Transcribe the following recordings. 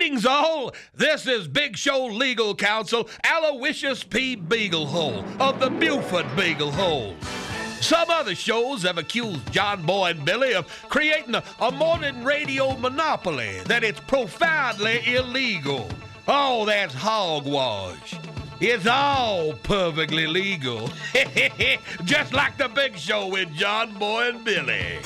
Greetings all. This is Big Show Legal Counsel Aloysius P. Beaglehole of the Buford Beaglehole. Some other shows have accused John Boy and Billy of creating a morning radio monopoly, that it's profoundly illegal. Oh, that's hogwash. It's all perfectly legal. Just like the Big Show with John Boy and Billy.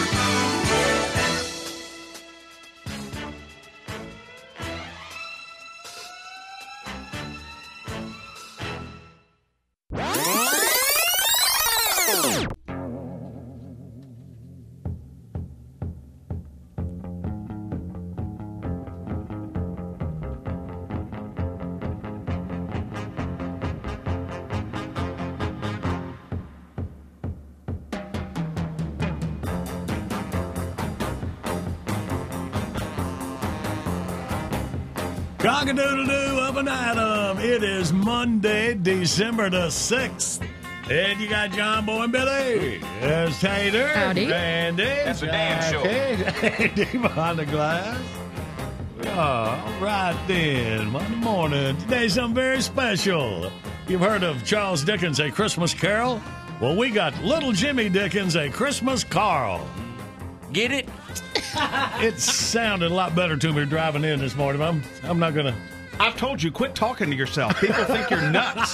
Cock-a-doodle-doo of an atom. It is Monday, December the 6th. And you got John Boy and Billy. There's Tater. Howdy. Randy. That's a damn show. Andy behind the glass. All right then. Monday morning. Today's something very special. You've heard of Charles Dickens' A Christmas Carol? Well, we got Little Jimmy Dickens' A Christmas Carol. Get it? It sounded a lot better to me driving in this morning. I'm not going to... I've told you, quit talking to yourself. People think you're nuts.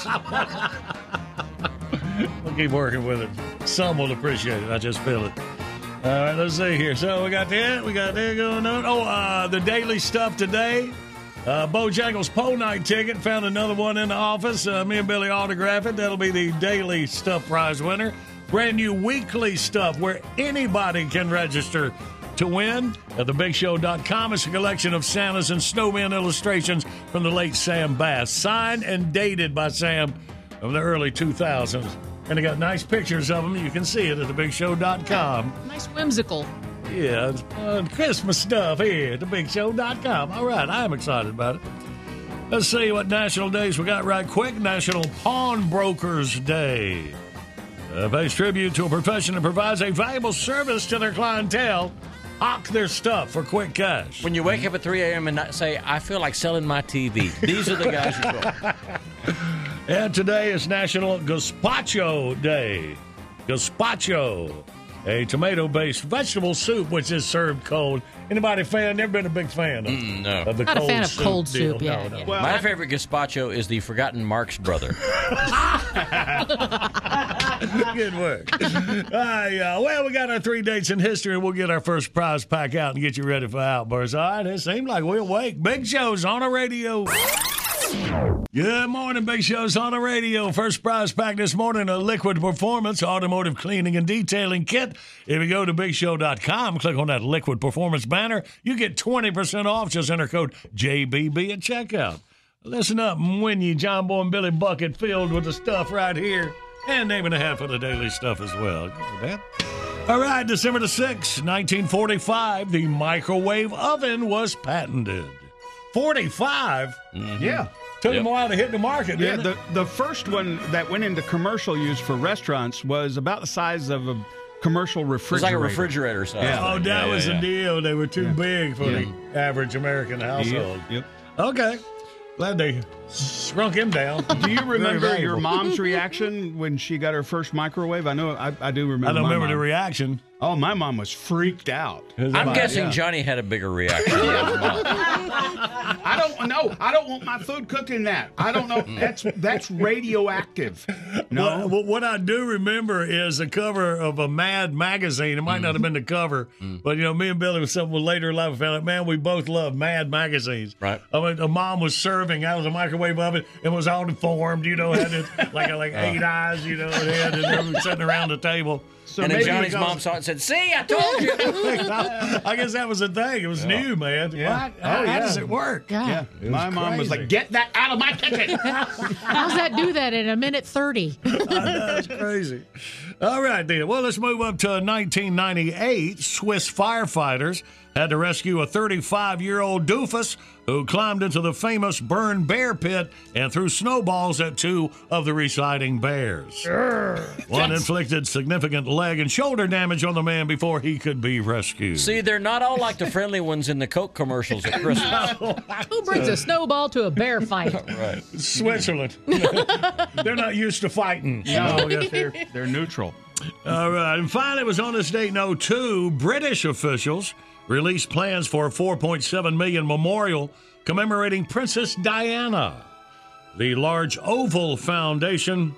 We'll keep working with it. Some will appreciate it. I just feel it. All right, let's see here. So we got that. We got that going on. Oh, the daily stuff today. Bojangles Pole Night ticket. Found another one in the office. Me and Billy autograph it. That'll be the daily stuff prize winner. Brand new weekly stuff where anybody can register to win. At thebigshow.com, it's a collection of Santas and snowman illustrations from the late Sam Bass. Signed and dated by Sam from the early 2000s. And they got nice pictures of them. You can see it at thebigshow.com. Nice whimsical. Yeah, it's fun Christmas stuff here at thebigshow.com. All right, I am excited about it. Let's see what national days we got right quick. National Pawnbrokers Day. Pays tribute to a profession that provides a valuable service to their clientele. Hawk their stuff for quick cash. When you wake up at 3 a.m. and not say, I feel like selling my TV. These are the guys you call. And today is National Gazpacho Day. Gazpacho, a tomato-based vegetable soup which is served cold. Anybody fan? Never been a big fan of, No. of the Not cold a fan of cold soup, deal. yeah. No. Yeah. Well, My favorite gazpacho is the Forgotten Marx brother. Good work. Well, we got our 3 dates in history, and we'll get our first prize pack out and get you ready for outbursts. All right, it seems like we're awake. Big Show's on the radio. Good morning, Big Show's on the radio. First prize pack this morning, a Liquid Performance automotive cleaning and detailing kit. If you go to bigshow.com, click on that Liquid Performance banner, you get 20% off. Just enter code JBB at checkout. Listen up and win you John Boy and Billy bucket filled with the stuff right here. And name and a half of the daily stuff as well. All right, December the 6th, 1945, the microwave oven was patented. 45? Mm-hmm. Yeah. Took them a while to hit the market, Yeah, didn't it? the first one that went into commercial use for restaurants was about the size of a commercial It's refrigerator. like a refrigerator size. Yeah. Oh, that was the deal. They were too big for the average American household. Yep. Okay. Glad they shrunk him down. Do you remember Very your valuable. mom's reaction when she got her first microwave? I know, I do remember. I don't my remember the mom. reaction. Oh, my mom was freaked out. I'm guessing Johnny had a bigger reaction. I don't know. I don't want my food cooked in that. I don't know. That's radioactive. No. Well, what I do remember is the cover of a Mad magazine. It might not have been the cover, but, me and Billy was something later in life. We found out, man, we both love Mad magazines. Right. I mean, the mom was serving out of the microwave oven and was all deformed, had it, like 8 eyes, head, and they were sitting around the table. So And then maybe Johnny's because- mom saw it and said, see, I told you. I guess that was the thing. It was new, man. Yeah. What? How does it work? Yeah. Yeah. My mom was crazy. like, get that out of my kitchen. How's that do that in a minute 30? That's crazy. All right, then. Well, let's move up to 1998. Swiss firefighters had to rescue a 35-year-old doofus who climbed into the famous burned bear pit and threw snowballs at two of the reciting bears. One inflicted significant leg and shoulder damage on the man before he could be rescued. See, they're not all like the friendly ones in the Coke commercials at Christmas. Who brings a snowball to a bear fight? Right. Switzerland. They're not used to fighting. No, they're neutral. All right. And finally, it was on this date in 2002, British officials released plans for a $4.7 million memorial commemorating Princess Diana. The large oval fountain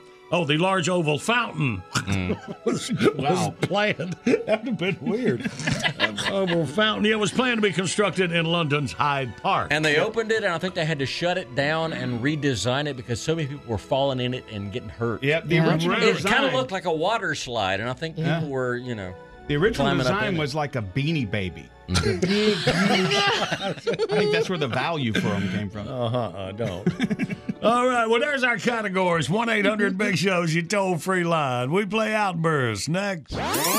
was planned. That would have been weird. An oval fountain. Yeah, it was planned to be constructed in London's Hyde Park. And they opened it, and I think they had to shut it down and redesign it because so many people were falling in it and getting hurt. Yep, the original It design kind of looked like a water slide, and I think people were, The original climbing up design in it. was like a Beanie Baby. I think that's where the value for them came from. I don't. All right, well, there's our categories. 1-800-BIG-SHOW's your toll-free line. We play Outbursts next.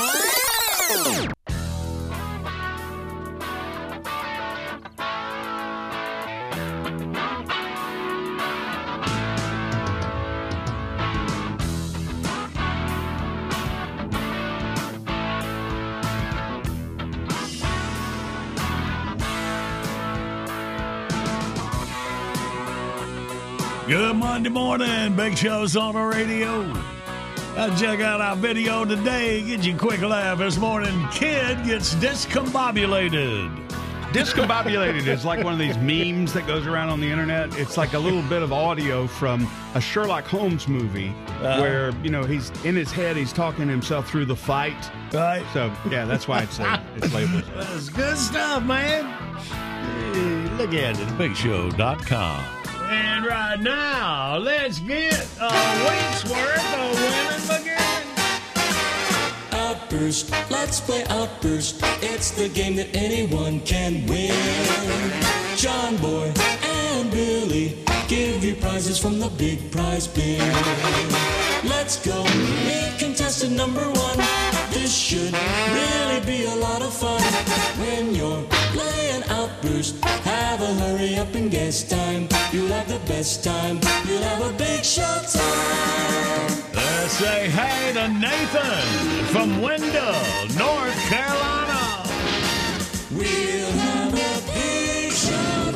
Good Monday morning. Big Show's on the radio. Check out our video today. Get you a quick laugh this morning. Kid gets discombobulated. Discombobulated is like one of these memes that goes around on the internet. It's like a little bit of audio from a Sherlock Holmes movie where, he's in his head, he's talking himself through the fight. Right. So, yeah, that's why it's labeled. That's good stuff, man. Hey, look at it, bigshow.com. And right now, let's get a week's worth of Winning Begin. Outburst, let's play Outburst. It's the game that anyone can win. John Boy and Billy give you prizes from the big prize bin. Let's go meet contestant number one. This should really be a lot of fun. When you're playing Outburst, have a hurry up and guess time. You'll have the best time. You'll have a big show time. Let's say hey to Nathan from Wendell, North Carolina. We'll have a big show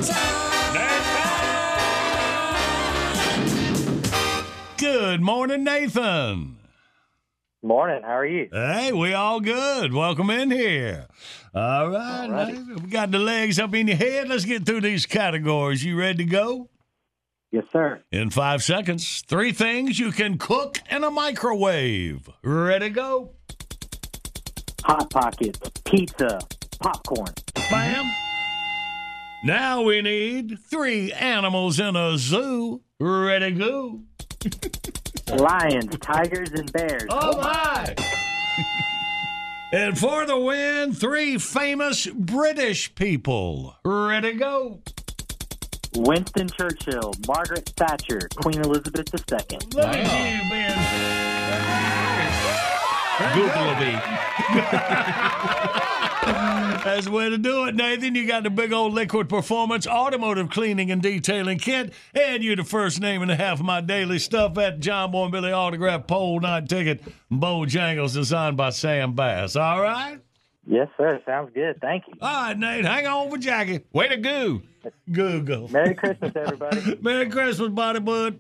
time. Good morning, Nathan. Morning. How are you? Hey, we all good. Welcome in here. All right. Nathan, we got the legs up in your head. Let's get through these categories. You ready to go? Yes, sir. In 5 seconds, 3 things you can cook in a microwave. Ready to go? Hot Pockets, pizza, popcorn. Bam. Now we need 3 animals in a zoo. Ready to go? Lions, tigers, and bears. Oh, my. And for the win, 3 famous British people. Ready to go? Winston Churchill, Margaret Thatcher, Queen Elizabeth II. Look at you, Ben. Google-a-bee. That's the way to do it, Nathan. You got the big old Liquid Performance automotive cleaning and detailing kit, and you're the first name in half of my daily stuff at John Boy and Billy autograph pole night ticket, Bojangles designed by Sam Bass. All right? Yes, sir. Sounds good. Thank you. All right, Nate. Hang on for Jackie. Way to go. Google. Merry Christmas, everybody. Merry Christmas, buddy bud.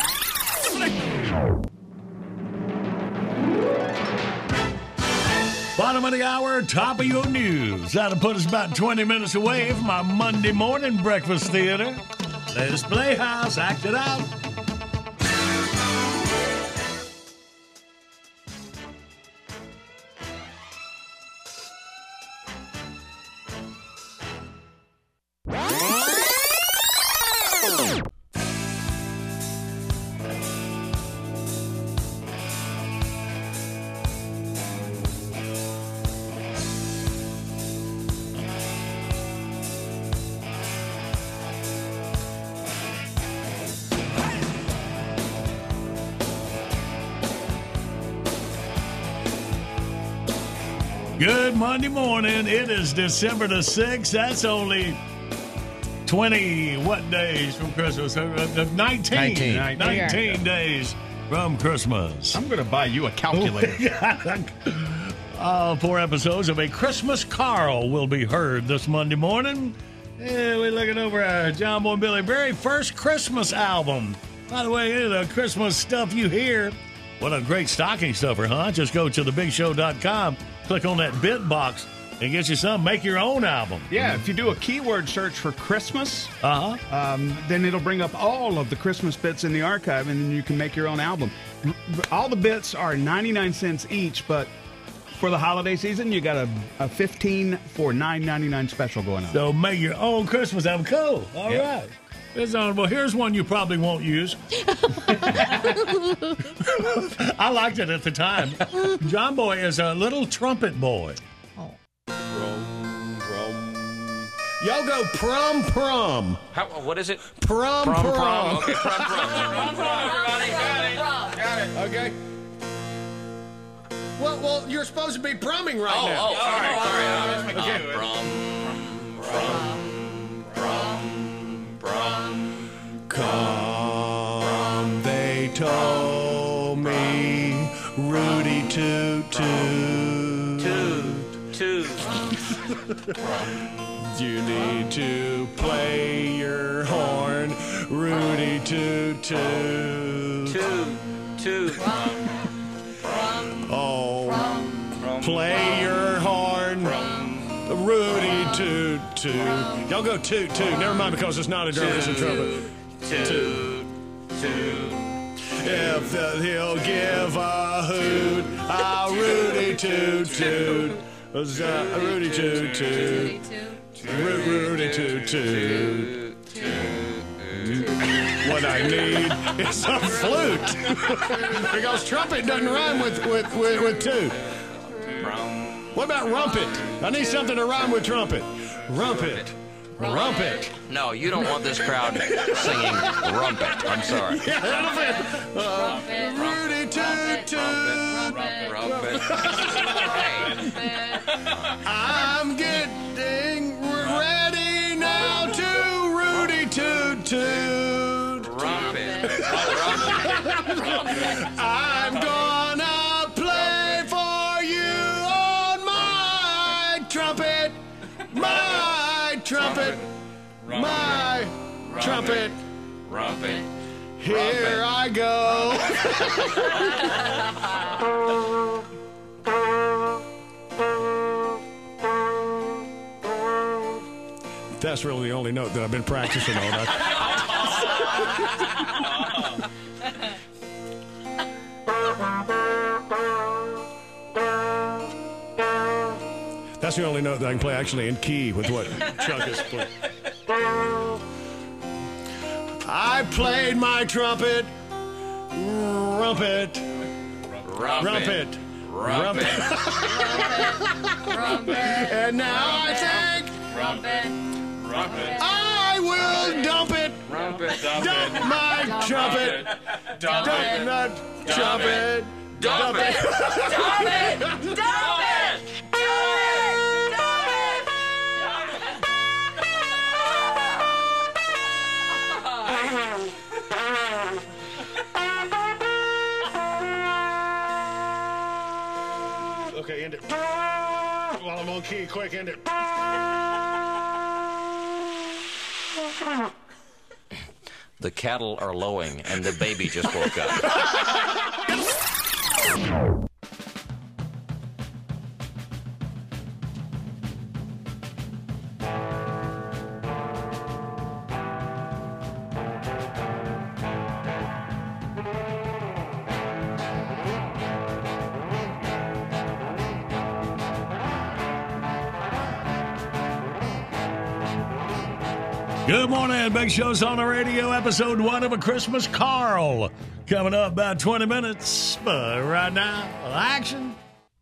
Bottom of the hour, top of your news. That'll put us about 20 minutes away from our Monday morning breakfast theater. Let's play house, act it out. Good Monday morning. It is December the 6th. That's only 20, what days from Christmas? 19 days from Christmas. I'm going to buy you a calculator. 4 episodes of A Christmas Carol will be heard this Monday morning. And we're looking over our John Boy and Billy very first Christmas album. By the way, the Christmas stuff you hear, what a great stocking stuffer, huh? Just go to thebigshow.com, click on that bit box, and get you some. Make your own album. Yeah, if you do a keyword search for Christmas, then it'll bring up all of the Christmas bits in the archive, and then you can make your own album. All the bits are 99 cents each, but for the holiday season, you got a 15 for $9.99 special going on. So make your own Christmas album. Cool. All right. It's honorable. Here's one you probably won't use. I liked it at the time. John Boy is a little trumpet boy. Oh. Y'all go prom. What is it? Prom. Okay, prom. Everybody got it. Okay. Well, you're supposed to be promming right now. Sorry. Okay. Come, they told me, Rudy toot toot. Toot. You need to play your horn, Rudy toot toot. Toot. Oh, play your horn, Rudy toot toot. Y'all go toot toot. Never mind, because it's not a drum, it's a trumpet. Toot. If he'll give a hoot, I'll Rudy toot toot. Rudy toot toot. Rudy toot toot. What I need is a flute. Because trumpet doesn't rhyme with toot. What about rumpet? I need something to rhyme with trumpet. Rumpet. No, you don't want this crowd singing rumpet. I'm sorry. Yeah, that'll fit. Rudy toot toot. Rumpet. I'm getting ready now to Rudy toot toot. Rumpet. I'm gonna play for you on my trumpet. My trumpet. Rumpet. Here I go. That's really the only note that I've been practicing all night. That's the only note that I can play actually in key with what Chuck is playing. I played my trumpet, rumpet. And now I think I will dump it. Dump my trumpet. Dump it. Okay, end it. While I'm on key, quick, end it. The cattle are lowing, and the baby just woke up. Good morning. Big Show's on the radio, episode 1 of A Christmas Carol. Coming up about 20 minutes. But right now, action.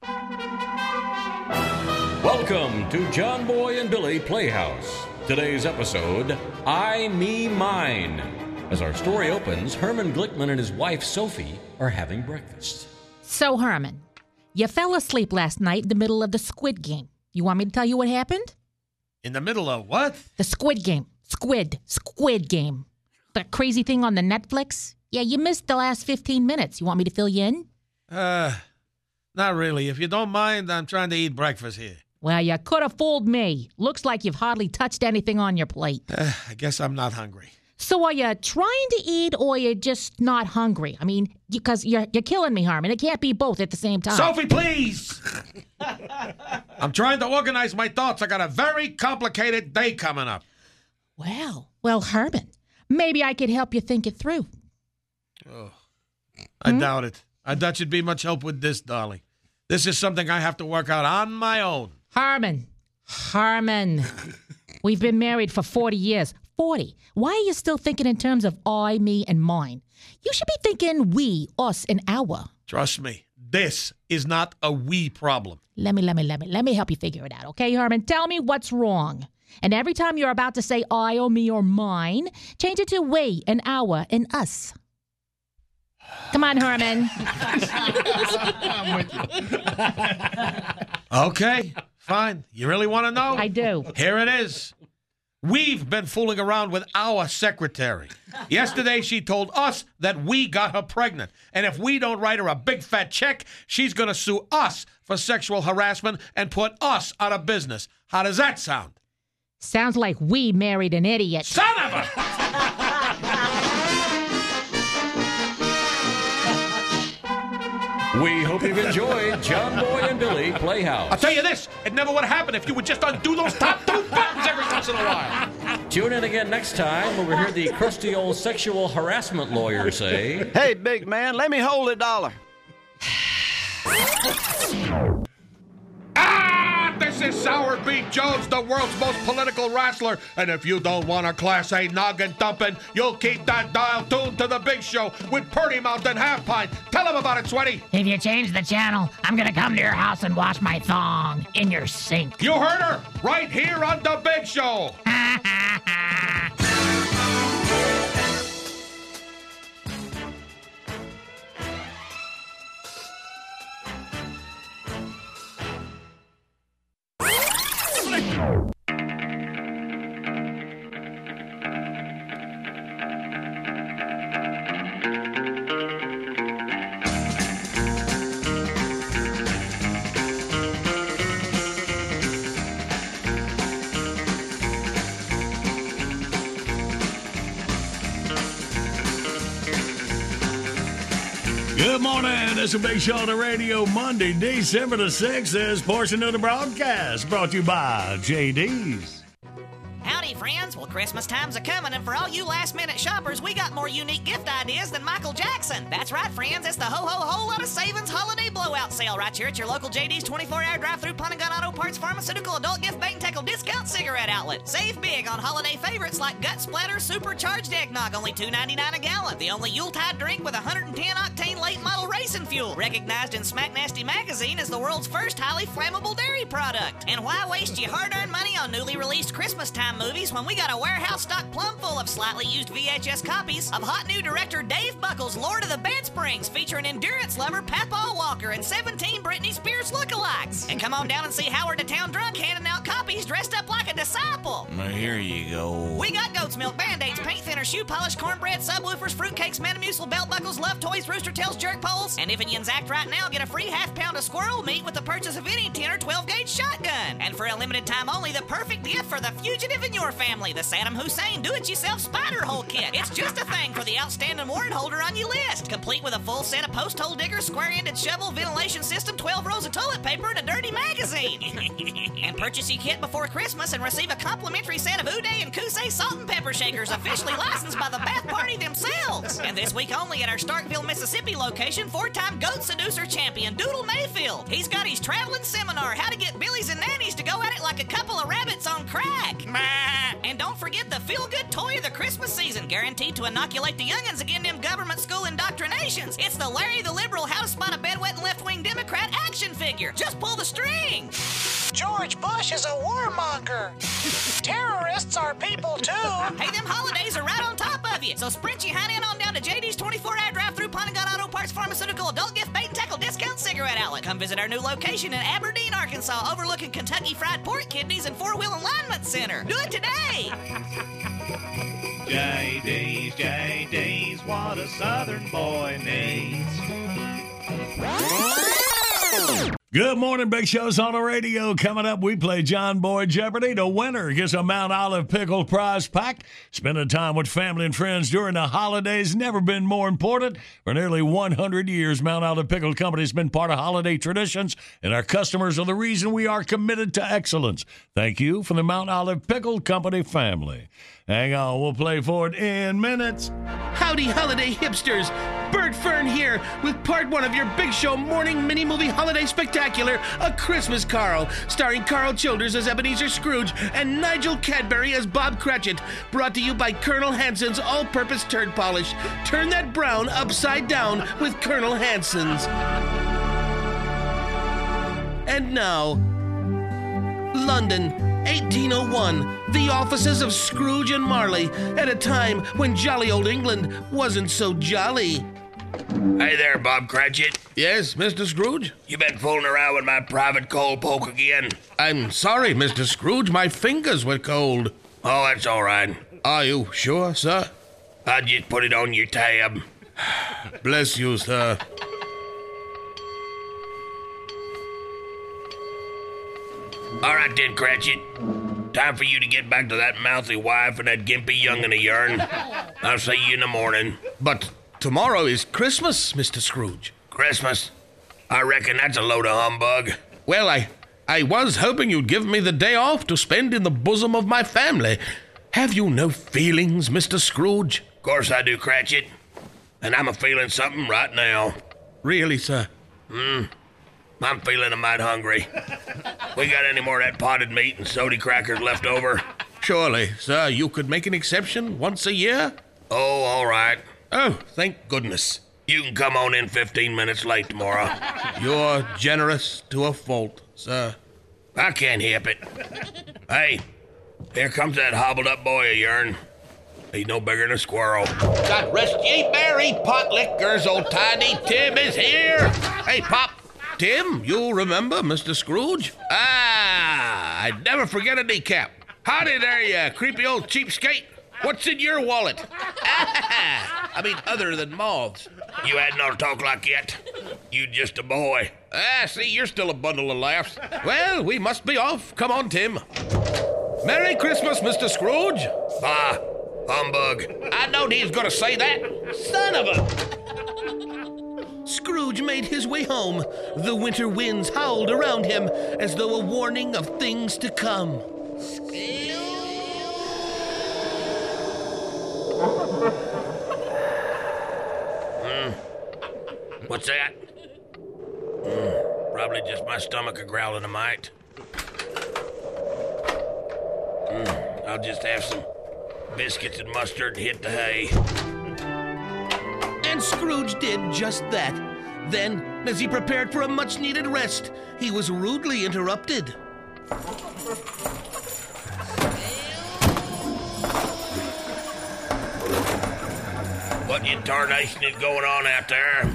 Welcome to John Boy and Billy Playhouse. Today's episode, I, Me, Mine. As our story opens, Herman Glickman and his wife, Sophie, are having breakfast. So, Herman, You fell asleep last night in the middle of the Squid Game. You want me to tell you what happened? In the middle of what? The Squid Game. Squid Game. That crazy thing on the Netflix? Yeah, you missed the last 15 minutes. You want me to fill you in? Not really. If you don't mind, I'm trying to eat breakfast here. Well, you could have fooled me. Looks like you've hardly touched anything on your plate. I guess I'm not hungry. So are you trying to eat or you're just not hungry? I mean, because you're killing me, Harmon. It can't be both at the same time. Sophie, please! I'm trying to organize my thoughts. I got a very complicated day coming up. Well, Herman, maybe I could help you think it through. Oh, I doubt it. I doubt you'd be much help with this, darling. This is something I have to work out on my own. Harmon. We've been married for 40 years. 40. Why are you still thinking in terms of I, me, and mine? You should be thinking we, us, and our. Trust me, this is not a we problem. Let me help you figure it out, okay, Herman? Tell me what's wrong. And every time you're about to say I or me or mine, change it to we and our and us. Come on, Herman. I'm with you. Okay, fine. You really want to know? I do. Here it is. We've been fooling around with our secretary. Yesterday, she told us that we got her pregnant. And if we don't write her a big fat check, she's going to sue us for sexual harassment and put us out of business. How does that sound? Sounds like we married an idiot. Son of a... We hope you've enjoyed John Boy and Billy Playhouse. I'll tell you this, it never would have happened if you would just undo those top two buttons every once in a while. Tune in again next time when we hear the crusty old sexual harassment lawyer say, "Hey, big man, let me hold $1." This is Sour Beef Jones, the world's most political wrestler. And if you don't want a Class A noggin dumping, you'll keep that dial tuned to the Big Show with Purdy Mountain Half Pint. Tell him about it, Sweaty. If you change the channel, I'm going to come to your house and wash my thong in your sink. You heard her right here on the Big Show. Good morning. It's a Big Show on the radio. Monday, December the 6th. This portion of the broadcast brought to you by JD's. Howdy, friends. Well, Christmas time's a-coming, and for all you last-minute shoppers, we got more unique gift ideas than Michael Jackson. That's right, friends. It's the whole lot of savings holiday blowout sale right here at your local JD's 24-hour drive-through Pun and Gun Auto Parts Pharmaceutical Adult Gift Bait and Tackle Discount Cigarette Outlet. Save big on holiday favorites like Gut Splatter Supercharged Eggnog, only $2.99 a gallon. The only Yuletide drink with 110-octane late-model racing fuel. Recognized in Smack Nasty Magazine as the world's first highly flammable dairy product. And why waste your hard-earned money on newly released Christmas time movies when we got a warehouse stock plumb full of slightly used VHS copies of hot new director Dave Buckles' Lord of the Bed Springs, featuring endurance lover Papaw Walker and 17 Britney Spears lookalikes. And come on down and see Howard the Town Drunk handing out copies dressed up like a disciple. Here you go. We got goat's milk, Band-Aids, paint thinner, shoe polish, cornbread, subwoofers, fruitcakes, Metamucil, belt buckles, love toys, rooster tails, jerk poles. And if yous act right now, get a free half-pound of squirrel meat with the purchase of any 10 or 12-gauge shotgun. And for a limited time only, the perfect gift for the fugitive in your family, the Saddam Hussein do-it-yourself spider hole kit. It's just a thing for the outstanding warrant holder on your list, complete with a full set of post hole diggers, square-ended shovel, ventilation system, 12 rolls of toilet paper, and a dirty magazine. And purchase your kit before Christmas and receive a complimentary set of Uday and Kusei salt and pepper shakers, officially licensed by the Bath Party themselves. And this week only at our Starkville, Mississippi location, 4-time goat seducer champion Doodle Mayfield. He's got his traveling seminar, How to Get Billies and Nannies to Go At It Like a Couple of Rabbits on Crack. And don't forget the feel-good toy of the Christmas season, guaranteed to inoculate the youngins against them government school indoctrinations. It's the Larry the Liberal How to Spot a Bedwetting Left-Wing Democrat action figure. Just pull the string. George Bush is a warmonger. Terrorists are people, too. Hey, them holidays are right on top of you. So sprint your hind end on down to JD's 24-hour drive-through Pun and Gun Auto Parts Pharmaceutical Adult Gift Bait and Tackle Discount Cigarette Outlet. Come visit at our new location in Aberdeen, Arkansas, overlooking Kentucky Fried Pork Kidneys and Four-Wheel Alignment Center. Do it today! JD's, what a Southern boy needs. Good morning, Big Show's on the radio. Coming up, we play John Boy Jeopardy. The winner gets a Mount Olive Pickle prize pack. Spending time with family and friends during the holidays never been more important. For nearly 100 years, Mount Olive Pickle Company has been part of holiday traditions, and our customers are the reason we are committed to excellence. Thank you from the Mount Olive Pickle Company family. Hang on, we'll play for it in minutes. Howdy, holiday hipsters. Bert Fern here with part one of your Big Show morning mini-movie holiday spectacular, A Christmas Carol, starring Carl Childers as Ebenezer Scrooge and Nigel Cadbury as Bob Cratchit, brought to you by Colonel Hanson's all-purpose turd polish. Turn that brown upside down with Colonel Hanson's. And now, London, 1801, the offices of Scrooge and Marley, at a time when jolly old England wasn't so jolly. Hey there, Bob Cratchit. Yes, Mr. Scrooge? You been fooling around with my private coal poke again? I'm sorry, Mr. Scrooge. My fingers were cold. Oh, that's all right. Are you sure, sir? I just put it on your tab. Bless you, sir. All right then, Cratchit. Time for you to get back to that mouthy wife and that gimpy young'un of yourn. I'll see you in the morning. But tomorrow is Christmas, Mr. Scrooge. Christmas? I reckon that's a load of humbug. Well, I was hoping you'd give me the day off to spend in the bosom of my family. Have you no feelings, Mr. Scrooge? Of course I do, Cratchit. And I'm a-feeling something right now. Really, sir? I'm feeling a mite hungry. We got any more of that potted meat and sody crackers left over? Surely, sir, you could make an exception once a year? Oh, all right. Oh, thank goodness. You can come on in 15 minutes late tomorrow. You're generous to a fault, sir. I can't help it. Hey, here comes that hobbled-up boy of yourn. He's no bigger than a squirrel. God rest ye merry pot lickers, old Tiny Tim is here. Hey, Pop. Tim, you remember Mr. Scrooge? I'd never forget a kneecap. Howdy there, you creepy old cheapskate. What's in your wallet? I mean, other than moths. You hadn't ought to talk like yet. You just a boy. See, you're still a bundle of laughs. Well, we must be off. Come on, Tim. Merry Christmas, Mr. Scrooge. Bah, humbug. I knowed he was going to say that. Son of a... Scrooge made his way home. The winter winds howled around him as though a warning of things to come. What's that? Probably just my stomach a-growling a mite. I'll just have some biscuits and mustard and hit the hay. And Scrooge did just that. Then, as he prepared for a much-needed rest, he was rudely interrupted. What in tarnation is going on out there?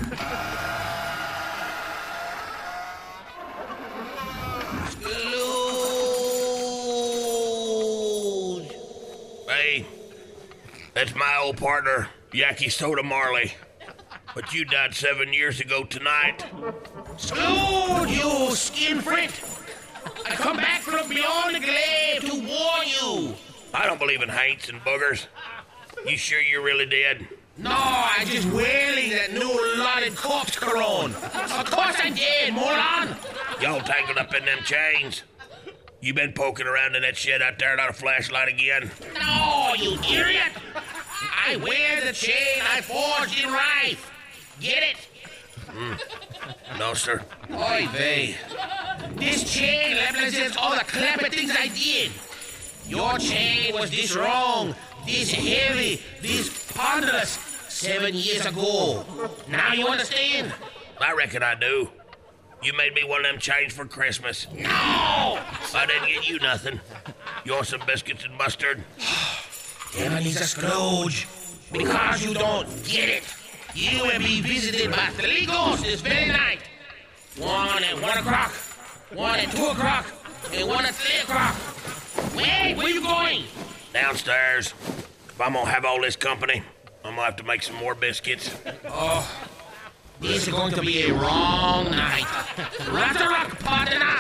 Scrooge! Hey, that's my old partner, Yankee Soda Marley. But you died 7 years ago tonight. Scrooge, you skinflint! I come back from beyond the glade to warn you. I don't believe in haints and boogers. You sure you're really dead? No, I just wailing that new lotted corpse cologne. Of course I did, moron. Y'all tangled up in them chains. You been poking around in that shed out there without a flashlight again? No, you idiot. I wear the chain I forged in life. Get it? No, sir. Oy vey. This chain represents all the clever things I did. Your chain was this wrong, this heavy, this ponderous 7 years ago. Now you understand? I reckon I do. You made me one of them chains for Christmas. No! I didn't get you nothing. You want some biscuits and mustard? Ebenezer Scrooge, because you don't get it, you will be visited by 3 ghosts this very night. 1 at 1 o'clock, 1 at 2 o'clock, and 1 at 3 o'clock. Wait, where you going? Downstairs. If I'm gonna have all this company, I'm gonna have to make some more biscuits. Oh, this is going to be a wrong night. Rock, partner!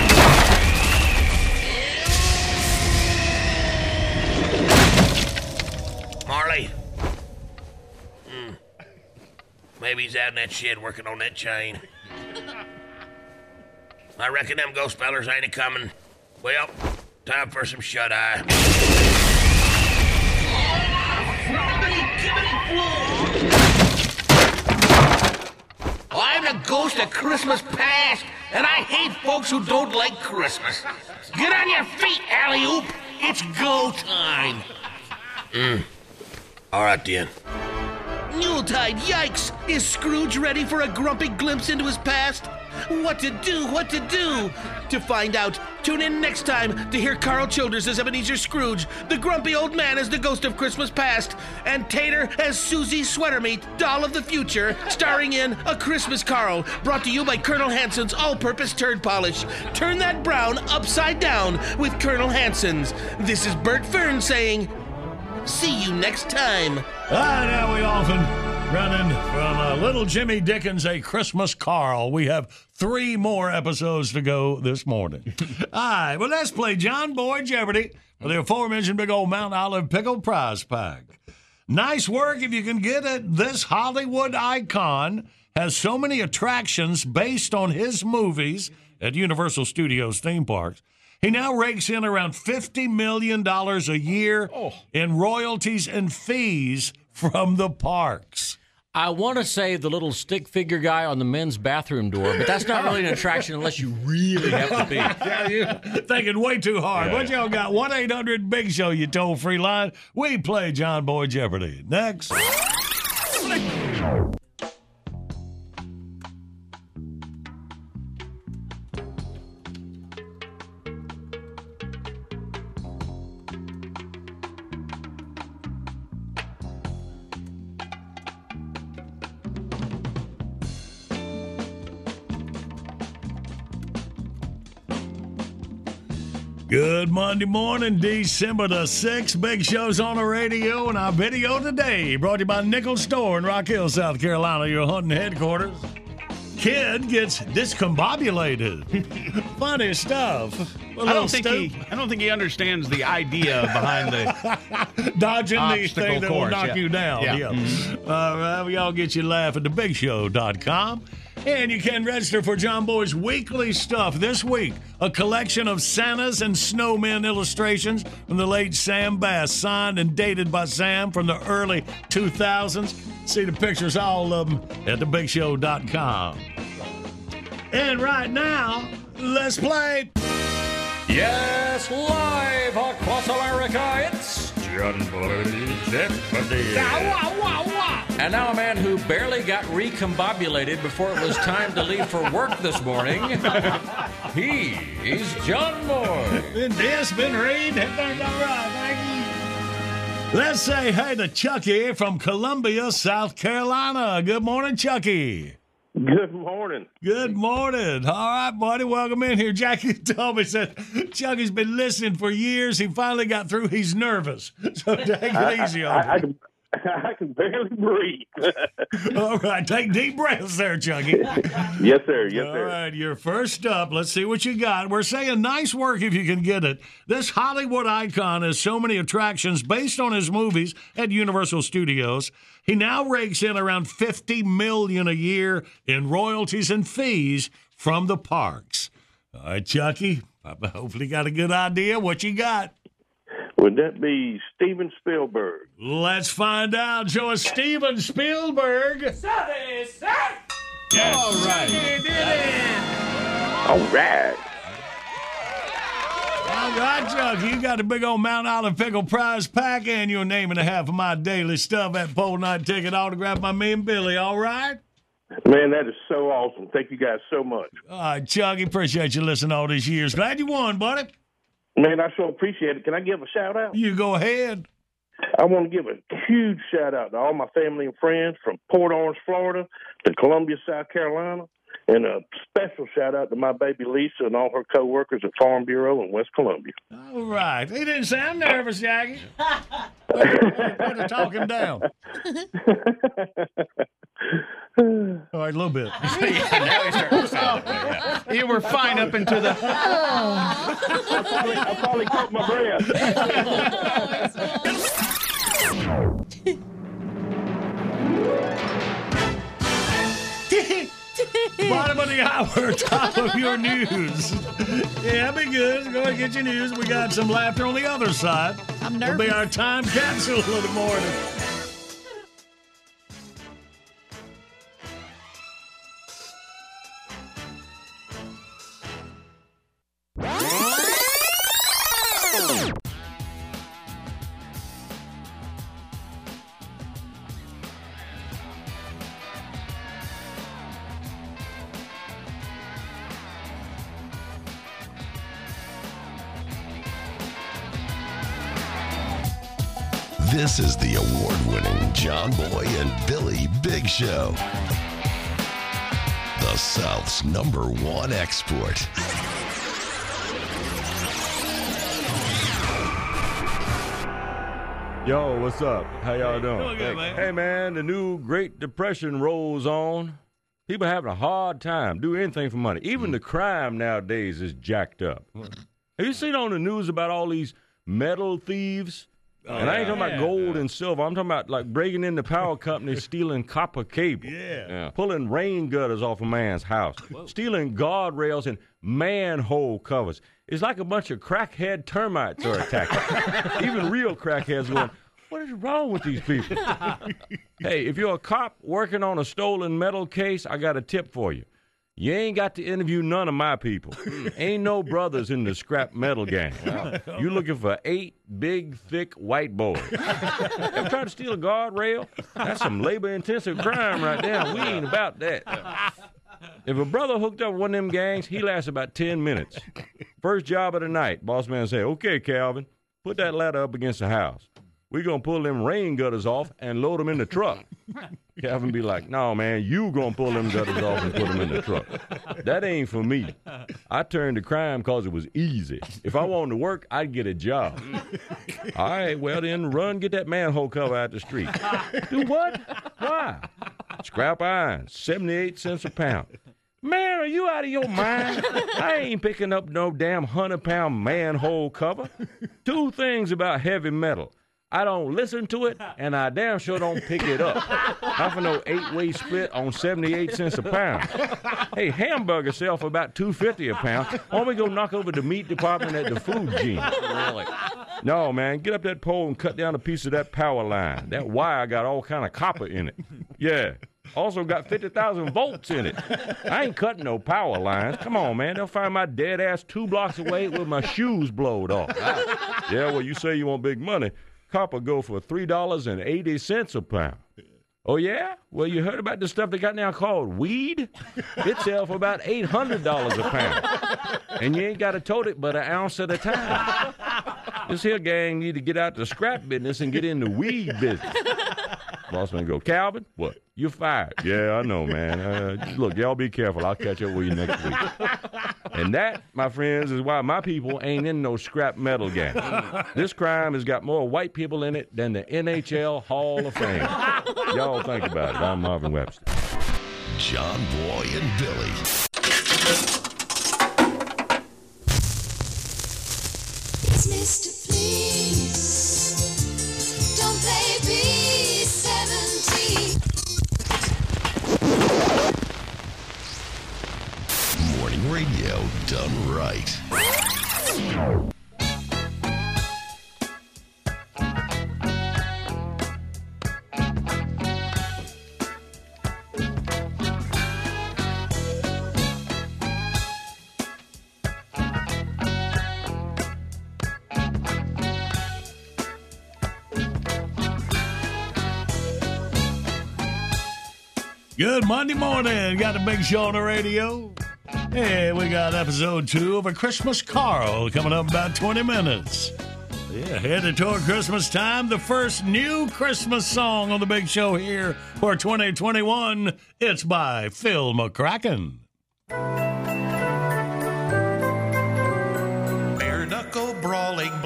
Marley. Maybe he's out in that shed working on that chain. I reckon them ghost fellers ain't a-coming. Well, time for some shut-eye. I'm the ghost of Christmas past, and I hate folks who don't like Christmas. Get on your feet, alley-oop. It's go time. All right, then. Yuletide, yikes! Is Scrooge ready for a grumpy glimpse into his past? What to do? To find out, tune in next time to hear Carl Childers as Ebenezer Scrooge, the grumpy old man as the ghost of Christmas past, and Tater as Susie Sweatermeat, doll of the future, starring in A Christmas Carol, brought to you by Colonel Hanson's all-purpose turd polish. Turn that brown upside down with Colonel Hanson's. This is Bert Fern saying, see you next time. Now we often running from Little Jimmy Dickens' A Christmas Carol. We have 3 more episodes to go this morning. All right, well, let's play John Boy Jeopardy for the aforementioned big old Mount Olive Pickle Prize Pack. Nice work if you can get it. This Hollywood icon has so many attractions based on his movies at Universal Studios theme parks. He now rakes in around $50 million a year in royalties and fees from the parks. I want to say the little stick figure guy on the men's bathroom door, but that's not really an attraction unless you really have to pee. Yeah, you're thinking way too hard. What y'all got? 1-800-BIG-SHOW, you toll-free line. We play John Boy Jeopardy. Next. Good Monday morning, December the 6th. Big Show's on the radio, and our video today brought to you by Nichols Store in Rock Hill, South Carolina, your hunting headquarters. Kid gets discombobulated. Funny stuff. I don't think he understands the idea behind the dodging these things that will knock you down. Yeah. All right, we all get you laugh at thebigshow.com. And you can register for John Boy's weekly stuff. This week, a collection of Santas and snowmen illustrations from the late Sam Bass, signed and dated by Sam from the early 2000s. See the pictures, all of them, at thebigshow.com. And right now, let's play. Yes, live across America, it's John Boy Jeopardy. And now a man who barely got recombobulated before it was time to leave for work this morning. He's John Boy. Been this, been read, everything's all right, thank you. Let's say hey to Chucky from Columbia, South Carolina. Good morning, Chucky. Good morning. Good morning. All right, buddy, welcome in here. Jackie told me, said Chucky's been listening for years. He finally got through. He's nervous. So take it easy on him. I can barely breathe. All right, take deep breaths there, Chucky. Yes, sir. Yes, sir. All right, you're first up. Let's see what you got. We're saying nice work if you can get it. This Hollywood icon has so many attractions based on his movies at Universal Studios. He now rakes in around $50 million a year in royalties and fees from the parks. All right, Chucky, hopefully got a good idea. What you got? Would that be Steven Spielberg? Let's find out. Show us Steven Spielberg. Yes. All right. Did it. All right. All right, Chuck, you got a big old Mount Olive Pickle Prize Pack and your name and a half of my daily stuff at Pole Night Ticket autographed by me and Billy, all right? Man, that is so awesome. Thank you guys so much. All right, Chuck, appreciate you listening all these years. Glad you won, buddy. Man, I sure appreciate it. Can I give a shout-out? You go ahead. I want to give a huge shout-out to all my family and friends from Port Orange, Florida to Columbia, South Carolina. And a special shout-out to my baby Lisa and all her coworkers at Farm Bureau in West Columbia. All right. He didn't sound nervous, Jackie. Way to talk him down. All right, a little bit. Now he's starting to sound that way, yeah. You were fine up into the... I probably caught my Bottom of the hour, top of your news. Yeah, be good. Go ahead and get your news. We got some laughter on the other side. I'm nervous. It'll be our time capsule of the morning. This is the award-winning John Boy and Billy Big Show. The South's #1 export. Yo, what's up? How y'all doing? Doing good, man. Hey, man, the new Great Depression rolls on. People having a hard time. Do anything for money. Even the crime nowadays is jacked up. Have you seen on the news about all these metal thieves? And I ain't talking about gold and silver. I'm talking about like breaking into power companies, stealing copper cable. Pulling rain gutters off a man's house. Stealing guardrails and manhole covers. It's like a bunch of crackhead termites are attacking. Even real crackheads going, what is wrong with these people? Hey, if you're a cop working on a stolen metal case, I got a tip for you. You ain't got to interview none of my people. Ain't no brothers in the scrap metal gang. You looking for 8 big, thick white boys. Ever try to steal a guardrail? That's some labor-intensive crime right there. We ain't about that. If a brother hooked up with one of them gangs, he lasts about 10 minutes. First job of the night, boss man say, okay, Calvin, put that ladder up against the house. We're going to pull them rain gutters off and load them in the truck. Calvin be like, no, man, you going to pull them gutters off and put them in the truck. That ain't for me. I turned to crime because it was easy. If I wanted to work, I'd get a job. All right, well, then run, get that manhole cover out the street. Do what? Why? Scrap iron, 78 cents a pound. Man, are you out of your mind? I ain't picking up no damn 100-pound manhole cover. 2 things about heavy metal. I don't listen to it, and I damn sure don't pick it up. Not for no 8-way split on 78 cents a pound. Hey, hamburger sell for about $2.50 a pound. Why don't we go knock over the meat department at the food gene? Really? No, man, get up that pole and cut down a piece of that power line. That wire got all kind of copper in it. Yeah. Also got 50,000 volts in it. I ain't cutting no power lines. Come on, man. They'll find my dead ass 2 blocks away with my shoes blowed off. Yeah, well, you say you want big money. Copper go for $3.80 a pound. Oh, yeah? Well, you heard about the stuff they got now called weed? It sells for about $800 a pound. And you ain't got to tote it but an ounce at a time. This here gang need to get out the scrap business and get in the weed business. Boss man go, Calvin, what? You're fired. Yeah, I know, man. Look, y'all be careful. I'll catch up with you next week. And that, my friends, is why my people ain't in no scrap metal gang. This crime has got more white people in it than the NHL Hall of Fame. Y'all think about it. I'm Marvin Webster. John Boy and Billy. It's Mr. Please. Don't play B-17. Morning radio done right. Good Monday morning. Got a big show on the radio. Hey, we got episode 2 of A Christmas Carol coming up in about 20 minutes. Yeah, headed toward Christmas time. The first new Christmas song on the big show here for 2021. It's by Phil McCracken.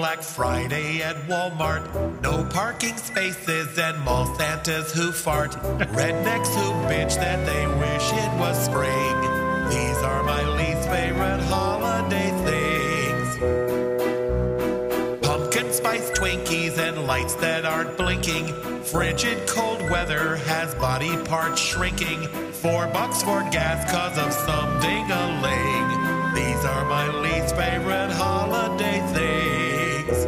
Black Friday at Walmart. No parking spaces and mall Santas who fart. Rednecks who bitch that they wish it was spring. These are my least favorite holiday things. Pumpkin spice Twinkies and lights that aren't blinking. Frigid cold weather has body parts shrinking. $4 for gas cause of some ding-a-ling. These are my least favorite holiday things.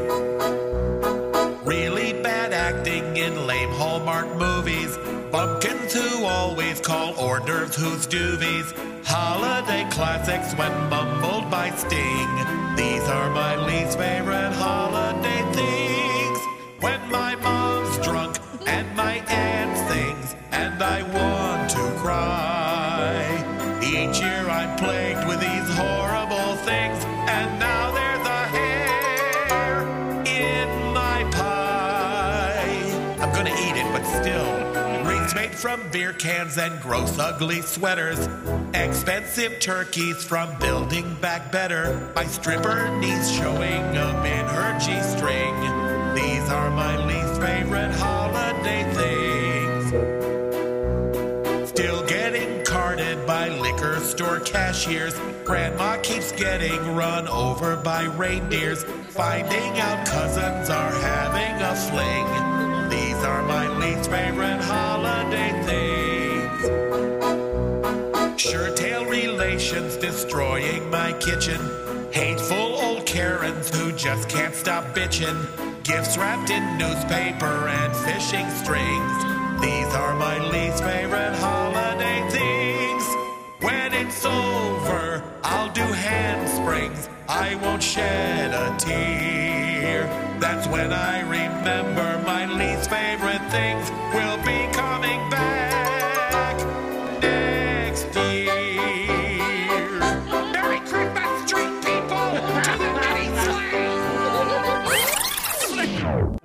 Really bad acting in lame Hallmark movies. Bumpkins who always call hors d'oeuvres who's doovies. Holiday classics when mumbled by Sting. These are my least favorite holiday things. When my mom's drunk and my aunt sings and I want to cry. Each year I'm plagued with these horrible things, and now there's a hair in my pie. I'm gonna eat it, but still. Wreaths made from beer cans and gross ugly sweaters. Expensive turkeys from Building Back Better. My stripper knees showing up in her G-string. These are my least favorite holiday things. Still getting carded by liquor store cashiers. Grandma keeps getting run over by reindeers. Finding out cousins are having a fling. These are my least favorite holiday things. Sure-tail relations destroying my kitchen. Hateful old Karens who just can't stop bitching. Gifts wrapped in newspaper and fishing strings. These are my least favorite holiday things. When it's over, I'll do handsprings. I won't shed a tear. That's when I remember my least favorite things will be coming back next year. Merry Christmas, street people, to the many sleighs.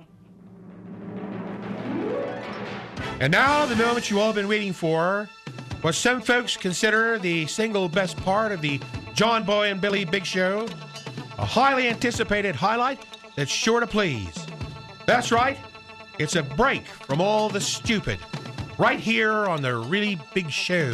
And now, the moment you all have been waiting for, what some folks consider the single best part of the John Boy and Billy Big Show, a highly anticipated highlight that's sure to please. That's right, it's a break from all the stupid, right here on the Really Big Show.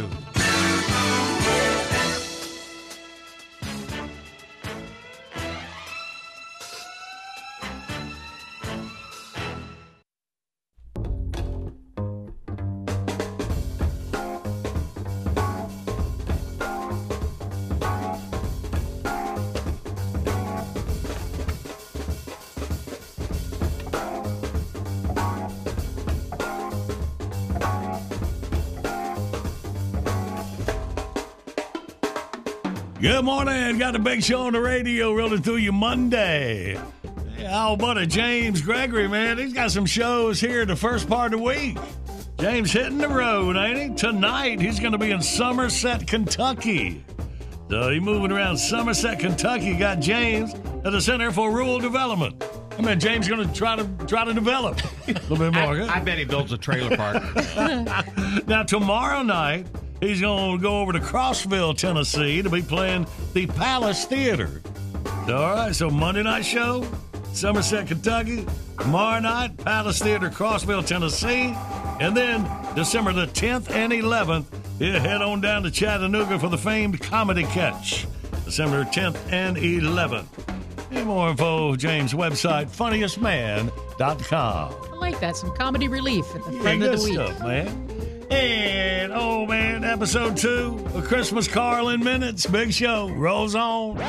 Good morning. Got the Big Show on the radio rolling through you Monday. How about it, James Gregory, man? He's got some shows here the first part of the week. James hitting the road, ain't he? Tonight, he's going to be in Somerset, Kentucky. So he's moving around Somerset, Kentucky. Got James at the Center for Rural Development. I mean, James going to try to develop a little bit more. I bet he builds a trailer park. Now, tomorrow night, he's going to go over to Crossville, Tennessee to be playing the Palace Theater. All right, so Monday night show, Somerset, Kentucky. Tomorrow night, Palace Theater, Crossville, Tennessee. And then December the 10th and 11th, he'll head on down to Chattanooga for the famed Comedy Catch. December 10th and 11th. Any more info, James' website, funniestman.com. I like that. Some comedy relief at the friend of the week. Stuff, man. And, oh man, episode 2, A Christmas Carol in Minutes. Big Show rolls on.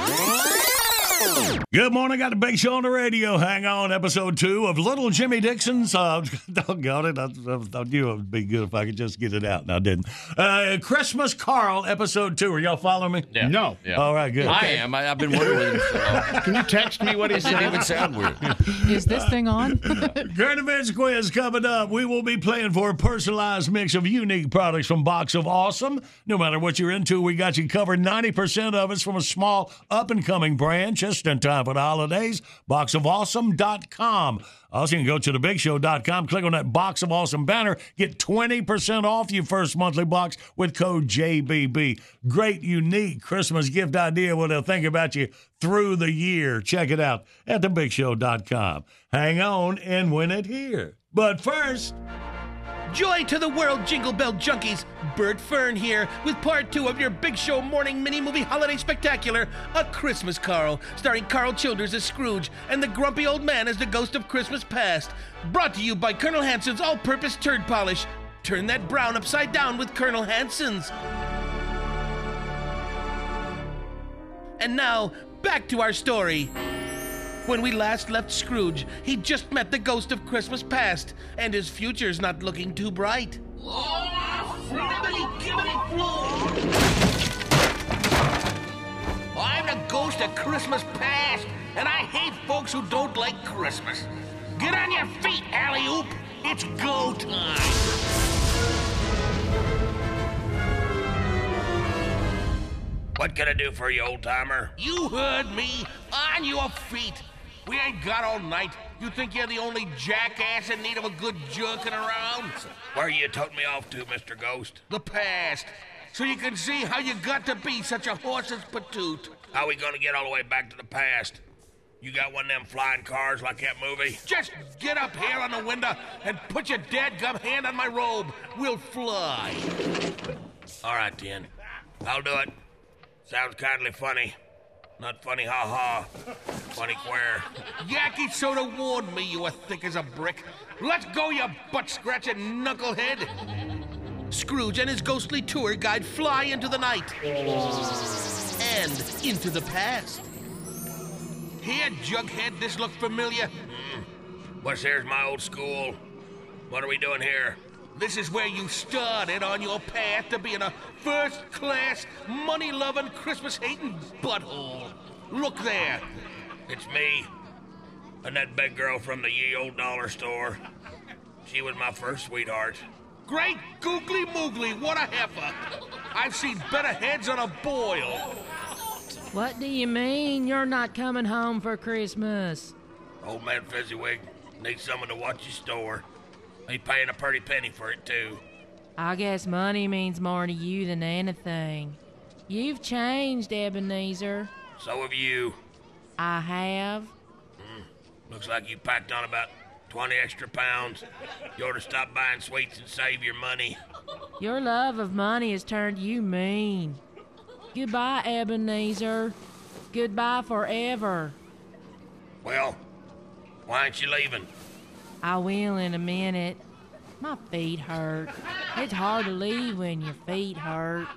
Good morning. Got the Big Show on the radio. Hang on. Episode 2 of Little Jimmy Dixon's. Doggone it. I thought you would be good if I could just get it out, and I didn't. Christmas Carol, episode 2. Are y'all following me? Yeah. No. Yeah. All right, good. I am. I've been working with him. So. Can you text me what he said? It didn't even sound weird. Is this thing on? Current events quiz coming up. We will be playing for a personalized mix of unique products from Box of Awesome. No matter what you're into, we got you covered. 90% of it's from a small up-and-coming brand. Check just in time for the holidays. Boxofawesome.com. Also, you can go to thebigshow.com, click on that Box of Awesome banner, get 20% off your first monthly box with code JBB. Great, unique Christmas gift idea where they'll think about you through the year. Check it out at thebigshow.com. Hang on and win it here. But first... Joy to the world, Jingle Bell Junkies! Bert Fern here with part 2 of your Big Show morning mini-movie holiday spectacular, A Christmas Carol, starring Carl Childers as Scrooge and the grumpy old man as the ghost of Christmas past. Brought to you by Colonel Hanson's all-purpose turd polish. Turn that brown upside down with Colonel Hanson's. And now, back to our story. When we last left Scrooge, he just met the ghost of Christmas past, and his future's not looking too bright. I'm the ghost of Christmas past, and I hate folks who don't like Christmas. Get on your feet, alley-oop. It's go time. What can I do for you, old-timer? You heard me. On your feet. We ain't got all night. You think you're the only jackass in need of a good jerking around? Where you toting me off to, Mr. Ghost? The past. So you can see how you got to be such a horse's patoot. How we gonna get all the way back to the past? You got one of them flying cars like that movie? Just get up here on the window and put your dadgum hand on my robe. We'll fly. All right, then. I'll do it. Sounds kindly funny. Not funny, ha-ha. Funny queer. Yankee soda warned me you were thick as a brick. Let's go, you butt-scratching knucklehead. Scrooge and his ghostly tour guide fly into the night. And into the past. Here, Jughead, this look familiar? What's here's my old school. What are we doing here? This is where you started on your path to being a first-class, money-loving, Christmas-hating butthole. Look there. It's me. And that big girl from the ye old dollar store. She was my first sweetheart. Great googly moogly, what a heifer. I've seen better heads on a boil. What do you mean you're not coming home for Christmas? Old man Fezziwig needs someone to watch his store. He's paying a pretty penny for it, too. I guess money means more to you than anything. You've changed, Ebenezer. So have you. I have. Looks like you packed on about 20 extra pounds. You ought to stop buying sweets and save your money. Your love of money has turned you mean. Goodbye, Ebenezer. Goodbye forever. Well, why ain't you leaving? I will in a minute. My feet hurt. It's hard to leave when your feet hurt.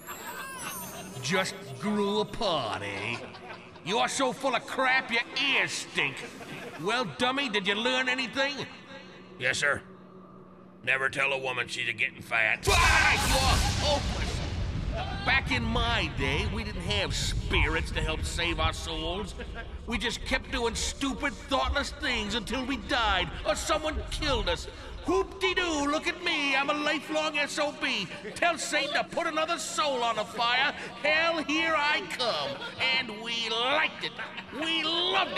Just grew apart, eh? You're so full of crap your ears stink. Well, dummy, did you learn anything? Yes, sir. Never tell a woman she's a-getting fat. Ah, you're hopeless. Back in my day, we didn't have spirits to help save our souls. We just kept doing stupid, thoughtless things until we died or someone killed us. Whoop-de-doo, look at me, I'm a lifelong SOB. Tell Satan to put another soul on the fire. Hell, here I come. And we liked it. We loved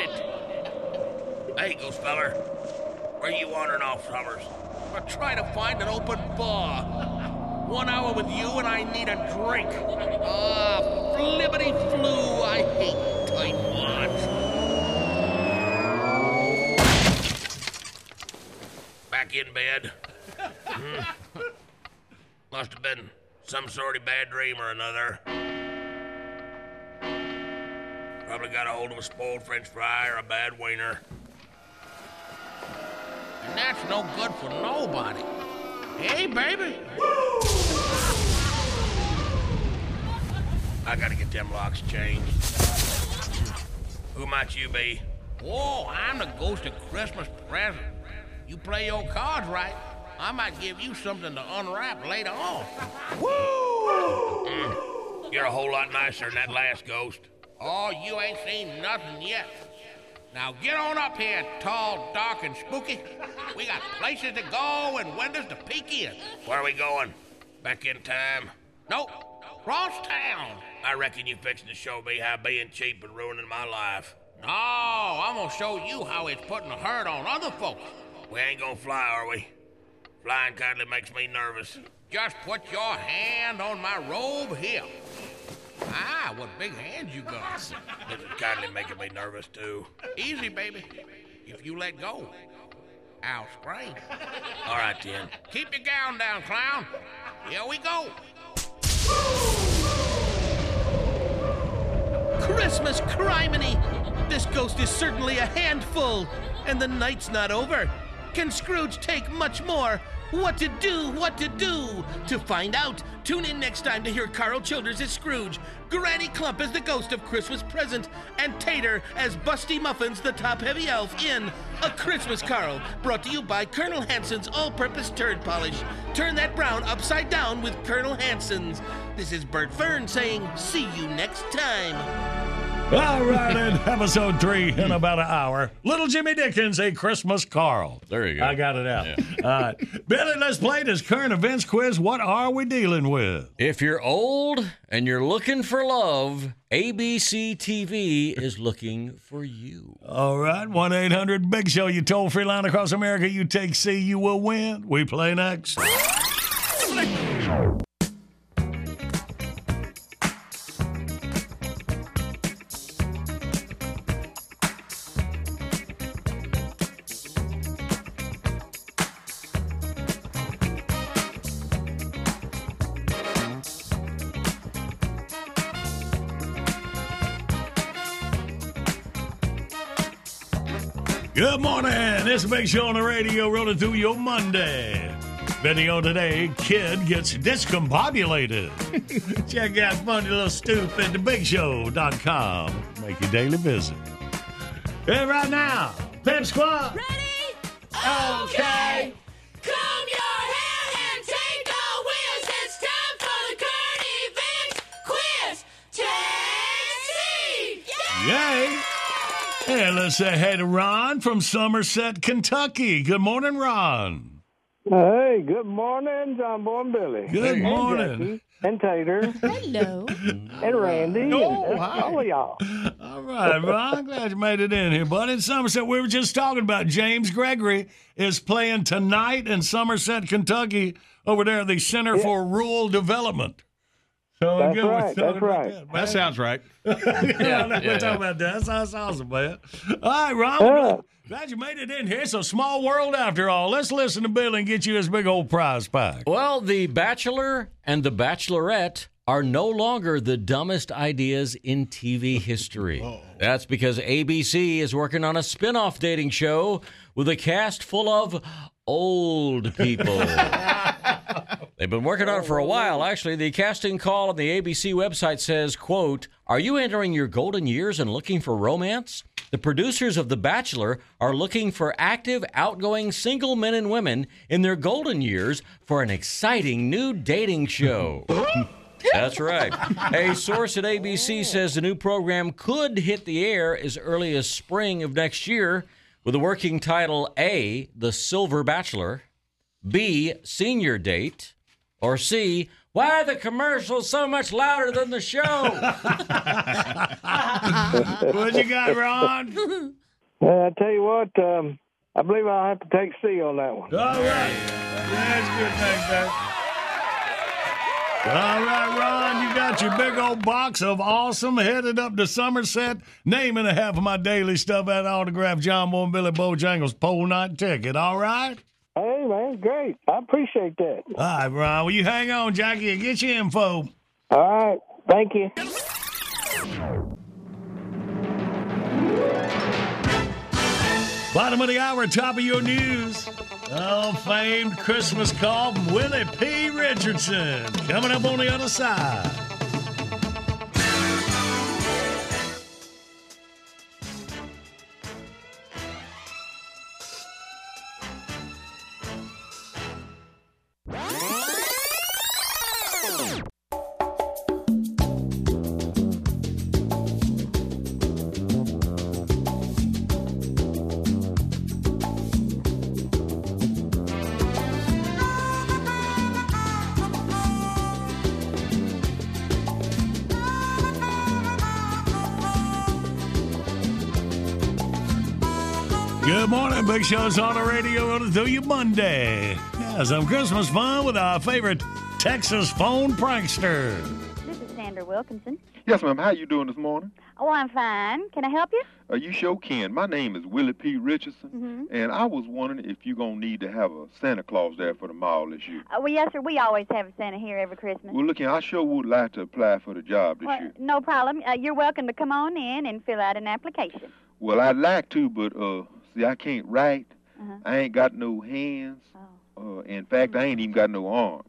it. Hey, Ghost feller, where you wandering off, Summers? I'm trying to find an open bar. 1 hour with you and I need a drink. Flippity flu, I hate tight wads. Back in bed. Must have been some sort of bad dream or another. Probably got a hold of a spoiled French fry or a bad wiener. And that's no good for nobody. Hey, baby. I gotta get them locks changed. Who might you be? Oh, I'm the ghost of Christmas present. You play your cards right, I might give you something to unwrap later on. Woo! You're a whole lot nicer than that last ghost. Oh, you ain't seen nothing yet. Now get on up here, tall, dark, and spooky. We got places to go and windows to peek in. Where are we going? Back in time? Nope. Cross town. I reckon you fixing to show me how being cheap and ruining my life. No, I'm gonna show you how it's putting a hurt on other folks. We ain't gonna fly, are we? Flying kindly makes me nervous. Just put your hand on my robe here. Ah, what big hands you got. This is kindly making me nervous, too. Easy, baby. If you let go, I'll sprain. All right, then. Keep your gown down, clown. Here we go. Christmas criminy! This ghost is certainly a handful, and the night's not over. Can Scrooge take much more? What to do? What to do? To find out, tune in next time to hear Carl Childers as Scrooge, Granny Clump as the ghost of Christmas Present, and Tater as Busty Muffins, the top-heavy elf in A Christmas Carol, brought to you by Colonel Hanson's all-purpose turd polish. Turn that brown upside down with Colonel Hanson's. This is Bert Fern saying, see you next time. All right, in episode 3 in about an hour, Little Jimmy Dickens, A Christmas Carol. There you go. I got it out. Yeah. All right. Billy, let's play this current events quiz. What are we dealing with? If you're old and you're looking for love, ABC TV is looking for you. All right, 1-800-BIG-SHOW. You toll-free line across America. You take C, you will win. We play next. Good morning. It's a Big Show on the radio rolling through your Monday. Video today, kid gets discombobulated. Check out funny little stoop at thebigshow.com. Make your daily visit. And right now, Pep Squad. Ready? Okay. Comb your hair and take a whiz. It's time for the current events quiz. Take C. Yay. And let's say hey to Ron from Somerset, Kentucky. Good morning, Ron. Hey, good morning, John Boy and Billy. Good morning. And Jackie, and Tater. Hello. And Randy. Oh, and hi. all of y'all. All right, Ron. Glad you made it in here, bud. In Somerset, we were just talking about James Gregory is playing tonight in Somerset, Kentucky, over there at the Center for Rural Development. So That's again, we're right. talking That's about right. That sounds right. We're talking about that. That's awesome, man. All right, Ron. Glad you made it in here. It's a small world after all. Let's listen to Bill and get you his big old prize pack. Well, The Bachelor and The Bachelorette are no longer the dumbest ideas in TV history. That's because ABC is working on a spin-off dating show with a cast full of old people. They've been working on it for a while, actually. The casting call on the ABC website says, quote, "Are you entering your golden years and looking for romance? The producers of The Bachelor are looking for active, outgoing single men and women in their golden years for an exciting new dating show." That's right. A source at ABC says the new program could hit the air as early as spring of next year with a working title A, The Silver Bachelor, B, Senior Date, or C, Why are the commercials so much louder than the show? What you got, Ron? I tell you what, I believe I'll have to take C on that one. All right. That's good. Thanks, man. All right, Ron, you got your big old box of awesome headed up to Somerset. Naming a half of my daily stuff at autograph John Boy and Billy Bojangles pole night ticket. All right? Hey, man, great. I appreciate that. All right, Ron. Will you hang on, Jackie, and get your info? All right. Thank you. Bottom of the hour, top of your news. Famed Christmas call from Willie P. Richardson. Coming up on the other side. Good morning, Big Show's on the radio. Going to do you Monday. Yeah, some Christmas fun with our favorite Texas phone prankster. This is Sandra Wilkinson. Yes, ma'am. How you doing this morning? Oh, I'm fine. Can I help you? You sure can. My name is Willie P. Richardson, and I was wondering if you're going to need to have a Santa Claus there for the mall this year. Well, yes, sir. We always have a Santa here every Christmas. Well, look here, I sure would like to apply for the job this year. No problem. You're welcome to come on in and fill out an application. Well, I'd like to, but, see, I can't write. I ain't got no hands. In fact, I ain't even got no arms.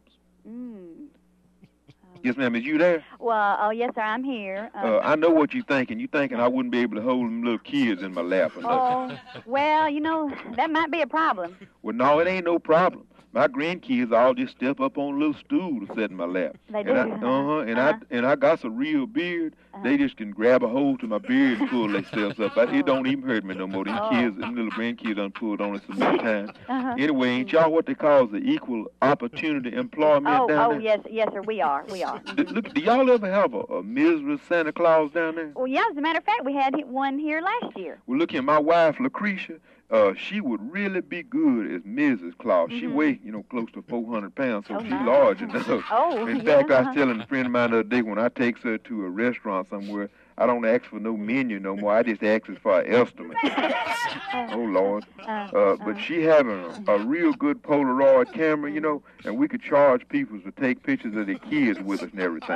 Yes, ma'am. Is you there? Well, oh, yes, sir. I'm here. I know what you're thinking. You're thinking I wouldn't be able to hold them little kids in my lap or nothing. Well, you know, that might be a problem. Well, no, it ain't no problem. My grandkids all just step up on a little stool to sit in my lap. They do. And I got some real beard. They just can grab a hold to my beard and pull themselves up. It don't even hurt me no more. Them kids, them little grandkids done pulled on us so many times. Anyway, ain't y'all what they call the equal opportunity employment down there? Oh, yes, yes, sir. We are. Look, do y'all ever have a miserable Santa Claus down there? Well, yeah. As a matter of fact, we had one here last year. Well, look here, my wife Lucretia. She would really be good as Mrs. Claus. She weighs, close to 400 pounds, so she's large enough. In fact, I was telling a friend of mine the other day, when I take her to a restaurant somewhere, I don't ask for no menu no more. I just ask for an estimate. Oh, Lord. But she having a real good Polaroid camera, and we could charge people to take pictures of their kids with us and everything.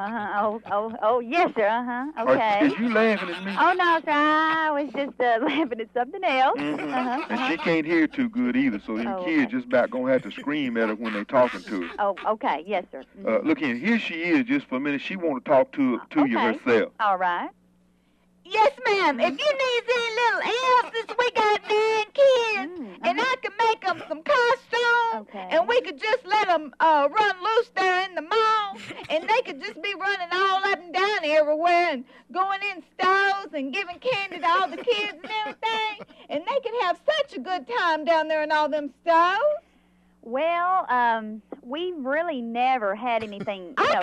Oh, yes, sir. Okay. Is you laughing at me? Oh, no, sir. I was just laughing at something else. And she can't hear too good either, so them kids just about going to have to scream at her when they talking to her. Oh, okay. Yes, sir. Look here she is just for a minute. She want to talk to you herself. All right. Yes, ma'am. If you need any little elves, we got 9 kids, and I can make them some costumes, and we could just let them run loose there in the mall, and they could just be running all up and down everywhere and going in stores and giving candy to all the kids and everything, and they could have such a good time down there in all them stores. Well, we've really never had anything. I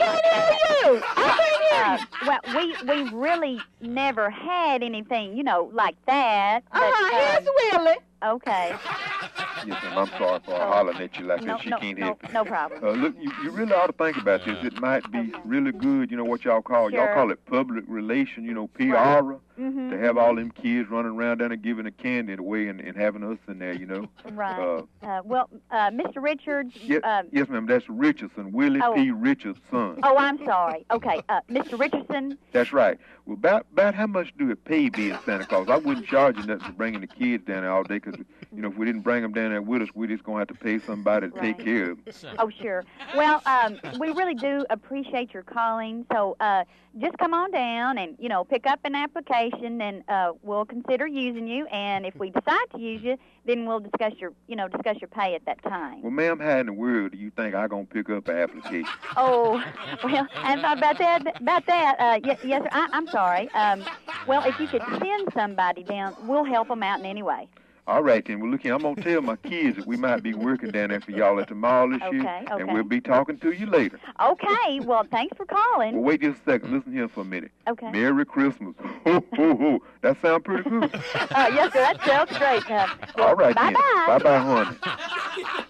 can't hear you. Well, we've really never had anything, like that. Here's Willie. Okay. Yes, ma'am. I'm sorry for hollering at you like that. She can't hear. No problem. Look, you really ought to think about this. It might be really good, what y'all call it public relation, PR, to have all them kids running around down and giving the candy away and having us in there, Right. Well, Mr. Richards. Yes, ma'am. That's Richardson, Willie P. Richardson. Oh, I'm sorry. Okay, Mr. Richardson. That's right. Well, about how much do it pay being Santa Claus? I wouldn't charge you nothing for bringing the kids down there all day because, if we didn't bring them down there with us, we're just going to have to pay somebody to take care of them. Oh, sure. Well, we really do appreciate your calling. So just come on down and, pick up an application, and we'll consider using you. And if we decide to use you, then we'll discuss your pay at that time. Well, ma'am, how in the world do you think I'm going to pick up an application? Oh, well, I haven't thought about that. Yes, sir. I'm sorry. Well, if you could send somebody down, we'll help them out in any way. All right, then. Well, look here, I'm going to tell my kids that we might be working down there for y'all at the mall this year, and we'll be talking to you later. Okay. Well, thanks for calling. Well, wait just a second. Listen here for a minute. Okay. Merry Christmas. Ho, ho, ho. That sound pretty good? Yes, sir. That sounds great. All right, bye-bye. then. Bye-bye,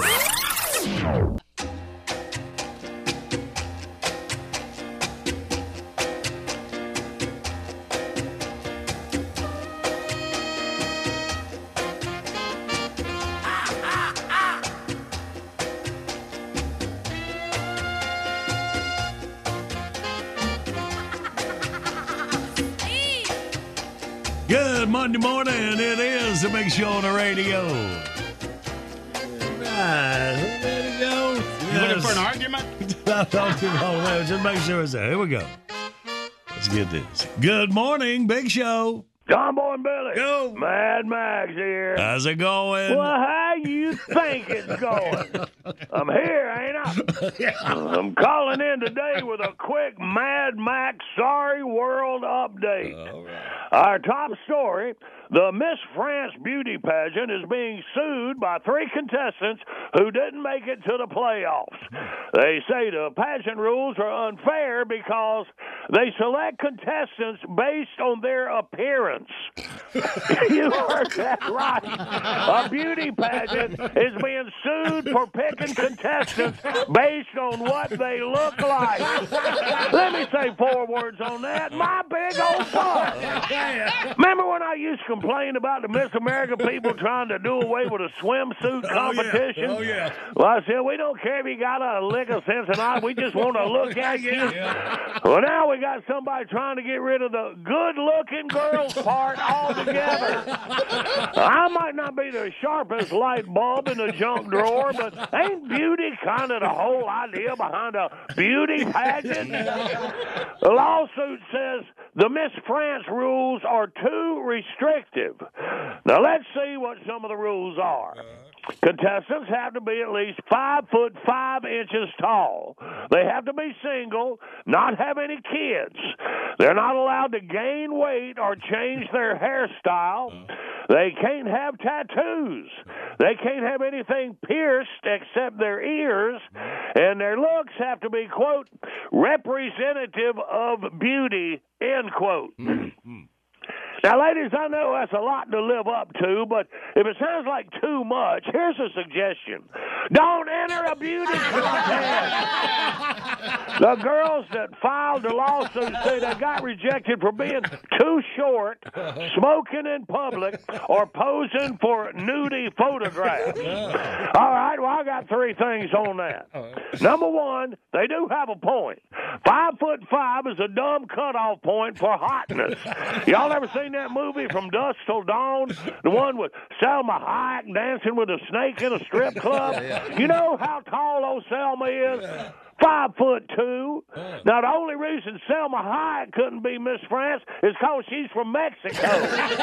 honey. Good Monday morning. It is the Big Show on the radio. Right. There we go. You looking for an argument? Just make sure it's there. Here we go. Let's get this. Good morning, Big Show. John Boy and Billy. Go. Mad Max here. How's it going? Well, how you think it's going? I'm here, ain't I? I'm calling in today with a quick Mad Max Sorry World update. Our top story, the Miss France beauty pageant is being sued by 3 contestants who didn't make it to the playoffs. They say the pageant rules are unfair because they select contestants based on their appearance. You heard that right. A beauty pageant is being sued for picking contestants based on what they look like. Let me say 4 words on that. My big old butt. Remember when I used to complain about the Miss America people trying to do away with a swimsuit competition? Oh, yeah. Well, I said, we don't care if you got a lick of sense or not. We just want to look at you. Well, now we got somebody trying to get rid of the good-looking girls part altogether. I might not be the sharpest light bulb in the junk drawer, but ain't beauty kind of the whole idea behind a beauty pageant? The lawsuit says the Miss France rules are too restrictive. Now, let's see what some of the rules are. Contestants have to be at least 5 foot 5 inches tall. They have to be single, not have any kids. They're not allowed to gain weight or change their hairstyle. They can't have tattoos. They can't have anything pierced except their ears. And their looks have to be, quote, representative of beauty, end quote. Now, ladies, I know that's a lot to live up to, but if it sounds like too much, here's a suggestion. Don't enter a beauty contest. The girls that filed the lawsuit say they got rejected for being too short, smoking in public, or posing for nudie photographs. All right, well, I got 3 things on that. Number 1, they do have a point. 5 foot 5 is a dumb cutoff point for hotness. Y'all ever seen that movie From Dusk Till Dawn? The one with Selma Hayek dancing with a snake in a strip club? You know how tall old Selma is? 5'2". Now, the only reason Selma Hayek couldn't be Miss France is because she's from Mexico.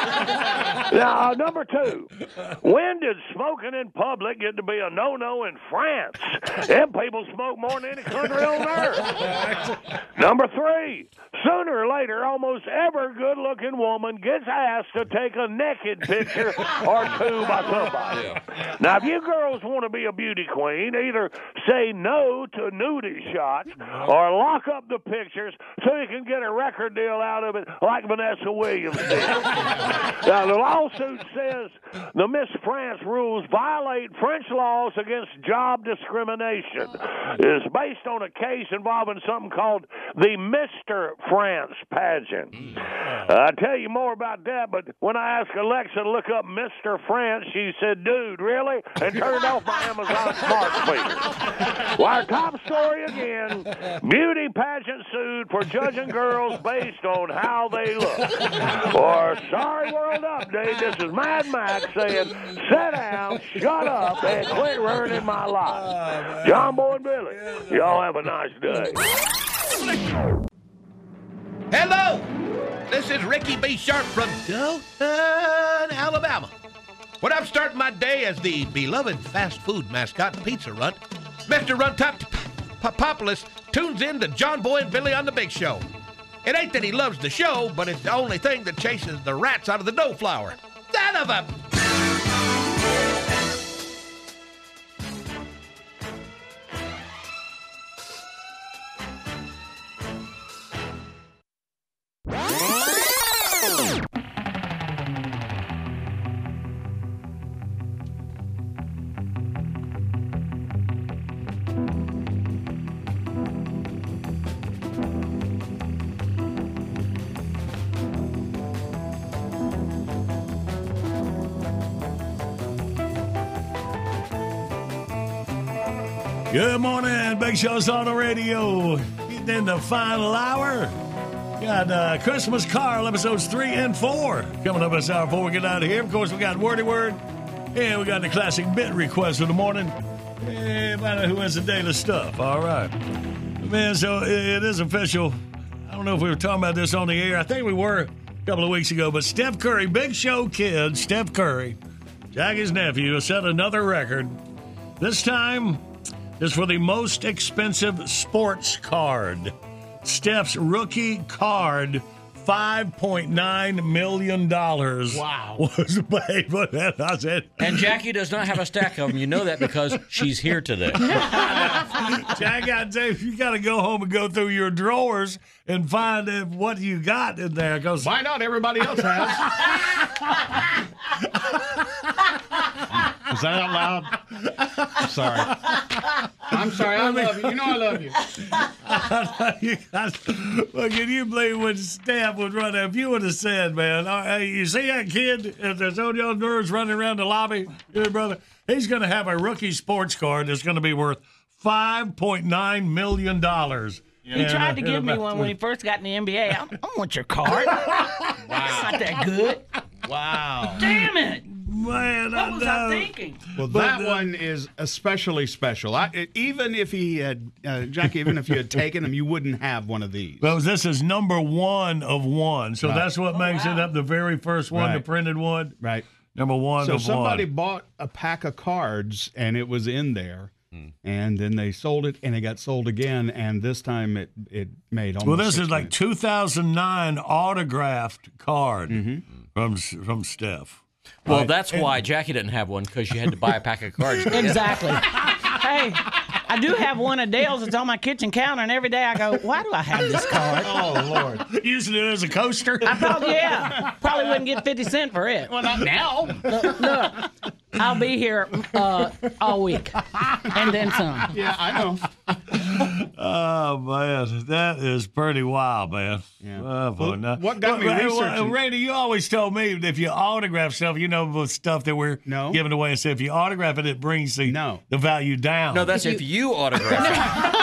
Now, number 2, when did smoking in public get to be a no-no in France? Them people smoke more than any country on earth. Number 3, sooner or later, almost every good-looking woman gets asked to take a naked picture or 2 by somebody. Now, if you girls want to be a beauty queen, either say no to nudity shots or lock up the pictures so you can get a record deal out of it like Vanessa Williams did. Now, the lawsuit says the Miss France rules violate French laws against job discrimination. It's based on a case involving something called the Mr. France pageant. I'll tell you more about that, but when I asked Alexa to look up Mr. France, she said, dude, really? And turned off my Amazon smart speaker. Well, our top story again, beauty pageant sued for judging girls based on how they look. For Sorry World Update, this is Mad Max saying, sit down, shut up, and quit ruining my life. John Boy and Billy, y'all have a nice day. Hello, this is Ricky B. Sharp from Dothan, Alabama. When I'm starting my day as the beloved fast food mascot Pizza Runt, Mr. Runtopoulos tunes in to John Boy and Billy on the Big Show. It ain't that he loves the show, but it's the only thing that chases the rats out of the dough flour. Son of a... Good morning, Big Show's on the radio. Getting in the final hour. Got Christmas Carol episodes 3 and 4 coming up this hour before we get out of here. Of course, we got Wordy Word, and we got the classic bit request of the morning. And find out who wins the daily stuff. All right, man. So it is official. I don't know if we were talking about this on the air. I think we were a couple of weeks ago. But Steph Curry, Big Show kid, Steph Curry, Jackie's nephew, has set another record. This time is for the most expensive sports card. Steph's rookie card, $5.9 million. Wow. Was paid for that. I said, And Jackie does not have a stack of them. You know that because she's here today. Jack, I tell you got to go home and go through your drawers and find what you got in there. Why not? Everybody else has. Was that out loud? I'm sorry. I'm sorry. I love you. You know I love you. Well, can you believe when Steph was running? If you would have said, man, hey, you see that kid that's on your nerves running around the lobby, your brother? He's going to have a rookie sports card that's going to be worth $5.9 million. He tried to give me one when he first got in the NBA. I want your card. Wow. It's not that good. Wow. Damn it. Man, what was I thinking? Well, that one is especially special. Even if he had, Jackie, even if you had taken him, you wouldn't have one of these. Well, this is number 1 of 1. So that's what makes it up, the very first one, the printed one. Right. Number 1 so of 1. So somebody bought a pack of cards, and it was in there. And then they sold it, and it got sold again, and this time it made almost. Well, this is like 2009 autographed card from Steph. Well, Right. that's why Jackie didn't have one, because you had to buy a pack of cards. Exactly. Hey, I do have one of Dale's that's on my kitchen counter, and every day I go, why do I have this card? Oh, Lord. Using it as a coaster? I probably wouldn't get 50 cents for it. Well, not now. Look, I'll be here all week, and then some. Yeah, I know. Oh, man, that is pretty wild, man. Yeah. Oh, boy, now, what got me researching? Randy, you always told me that if you autograph stuff, with stuff that we're giving away, and say if you autograph it, it brings the value down. No, that's if you autograph it.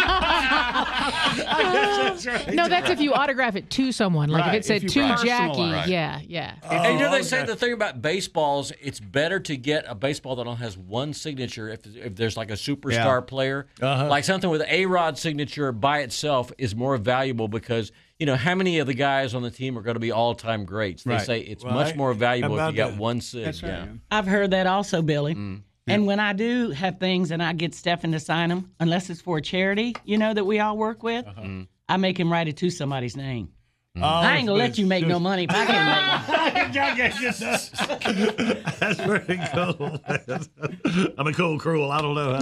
No, that's if you autograph it to someone. Like if it said to Jackie. Right. Yeah. And they say the thing about baseballs, it's better to get a baseball that only has one signature if there's like a superstar player. Like something with A-Rod's signature by itself is more valuable because, how many of the guys on the team are going to be all-time greats? They say it's much more valuable if you got one sig. That's right. I've heard that also, Billy. And when I do have things and I get Stephen to sign them, unless it's for a charity, that we all work with, I make him write it to somebody's name. I ain't going to let you make no money if I can't make one. That's pretty cool. I mean, cool, cruel. I don't know.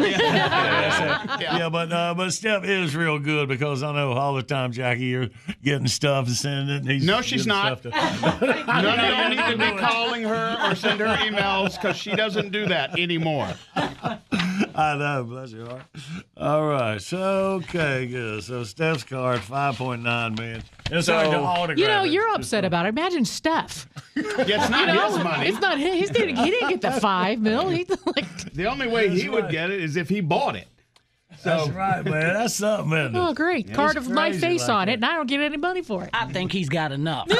But Steph is real good because I know all the time, Jackie, you're getting stuff and sending it. And he's No, she's not. None of you need to be calling her or send her emails because she doesn't do that anymore. I know, bless your heart. All right, so okay, good. So Steph's card, 5.9 million. It's hard to autograph. You're upset about it. Imagine Steph. Yeah, it's not his money. It's not his. He didn't get the $5 million. The only way he would get it is if he bought it. That's right, man. That's something, isn't it? Oh, great. Card of my face on it, and I don't get any money for it. I think he's got enough.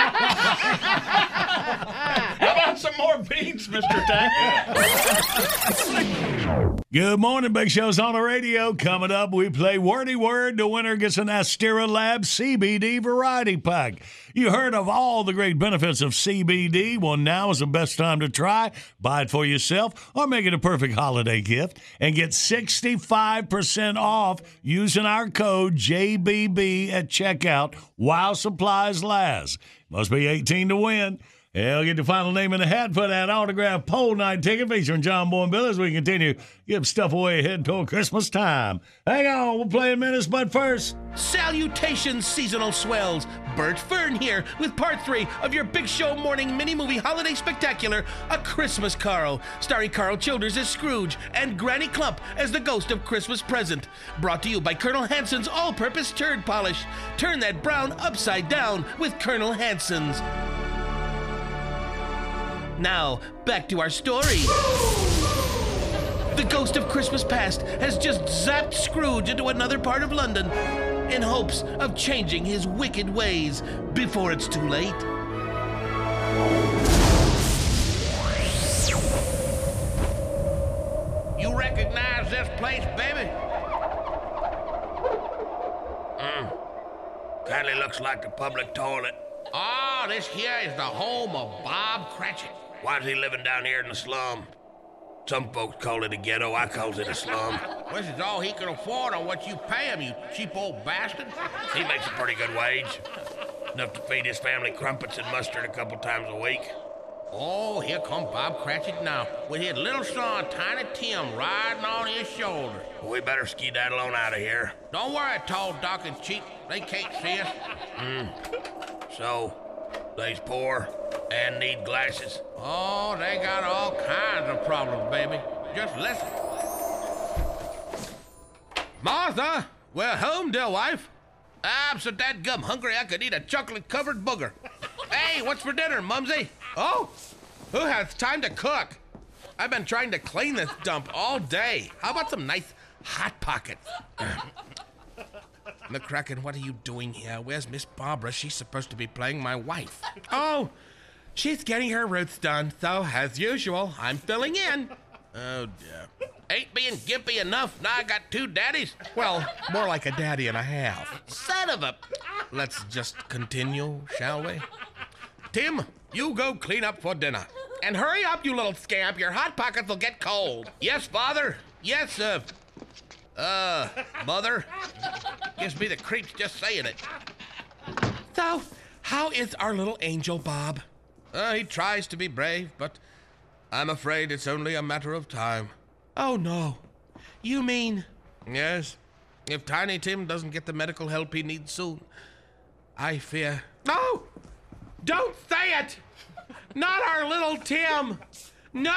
How about some more beans, Mr. Tackett? Good morning, Big Show's on the radio. Coming up, we play Wordy Word. The winner gets an Astera Lab CBD variety pack. You heard of all the great benefits of CBD. Well, now is the best time to try. Buy it for yourself or make it a perfect holiday gift and get 65% off using our code JBB at checkout while supplies last. Must be 18 to win. I'll get the final name in the hat for that autographed poll night ticket featuring John Boy and Bill as we continue to give stuff away ahead toward Christmas time. Hang on, we'll play in minutes, but first. Salutations, seasonal swells. Bert Fern here with part 3 of your Big Show morning mini-movie holiday spectacular, A Christmas Carol, starring Carl Childers as Scrooge and Granny Clump as the ghost of Christmas Present. Brought to you by Colonel Hanson's all-purpose turd polish. Turn that brown upside down with Colonel Hanson's. Now, back to our story. The ghost of Christmas past has just zapped Scrooge into another part of London in hopes of changing his wicked ways before it's too late. You recognize this place, baby? Kinda looks like the public toilet. Oh, this here is the home of Bob Cratchit. Why is he living down here in the slum? Some folks call it a ghetto, I calls it a slum. This is all he can afford on what you pay him, you cheap old bastard. He makes a pretty good wage. Enough to feed his family crumpets and mustard a couple times a week. Oh, here come Bob Cratchit now, with his little son, Tiny Tim, riding on his shoulder. We better skedaddle on out of here. Don't worry, tall, dark, and cheap. They can't see us. So, they's poor and need glasses. Oh, they got all kinds of problems, baby. Just listen. Martha! We're home, dear wife. I'm so dadgum hungry I could eat a chocolate-covered booger. Hey, what's for dinner, Mumsy? Oh, who has time to cook? I've been trying to clean this dump all day. How about some nice Hot Pockets? McCracken, what are you doing here? Where's Miss Barbara? She's supposed to be playing my wife. Oh, she's getting her roots done, so as usual, I'm filling in. Oh, dear. Ain't being gimpy enough. Now I got two daddies. Well, more like a daddy and a half. Son of a... Let's just continue, shall we? Tim, you go clean up for dinner. And hurry up, you little scamp. Your Hot Pockets will get cold. Yes, Father? Yes, Mother? Gives me the creeps just saying it. So, how is our little angel, Bob? He tries to be brave, but I'm afraid it's only a matter of time. Oh, no. You mean... Yes. If Tiny Tim doesn't get the medical help he needs soon, I fear... No! Don't say it! Not our little Tim! No!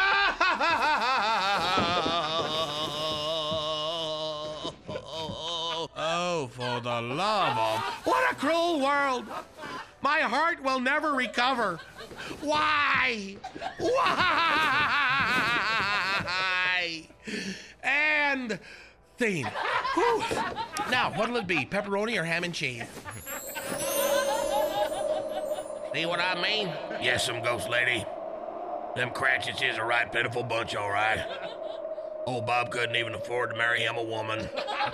Oh, for the love of... What a cruel world! My heart will never recover. Why? Why? And scene. Whew. Now, what'll it be? Pepperoni or ham and cheese? See what I mean? Yes, Ghost Lady. Them Cratchits is a right pitiful bunch, all right. Old Bob couldn't even afford to marry him a woman.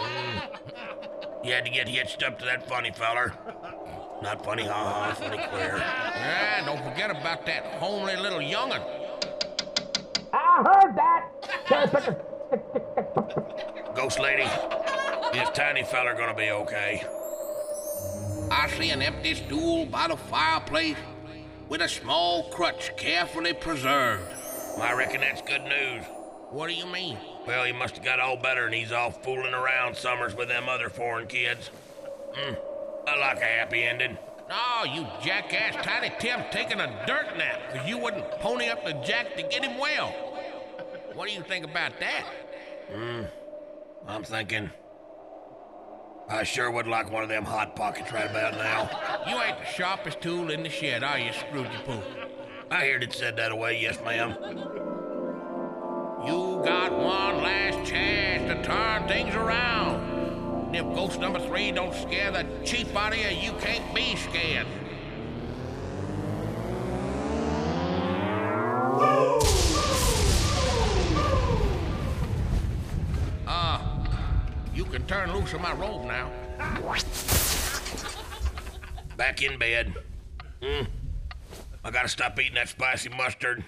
He had to get hitched up to that funny feller. Not funny, ha-ha, funny queer. Yeah, don't forget about that homely little young'un. I heard that. Ghost Lady, is Tiny feller gonna be okay? I see an empty stool by the fireplace with a small crutch carefully preserved. I reckon that's good news. What do you mean? Well, he must have got all better and he's all fooling around summers with them other foreign kids. I like a happy ending. Oh, you jackass, Tiny Tim's taking a dirt nap because you wouldn't pony up the jack to get him well. What do you think about that? I'm thinking... I sure would like one of them Hot Pockets right about now. You ain't the sharpest tool in the shed, are you, Scroogey Poo? I heard it said that away, yes, ma'am. You got one last chance to turn things around. And if ghost number 3 don't scare the chief out of you, you can't be scared. You can turn loose of my robe now. Back in bed. I gotta stop eating that spicy mustard.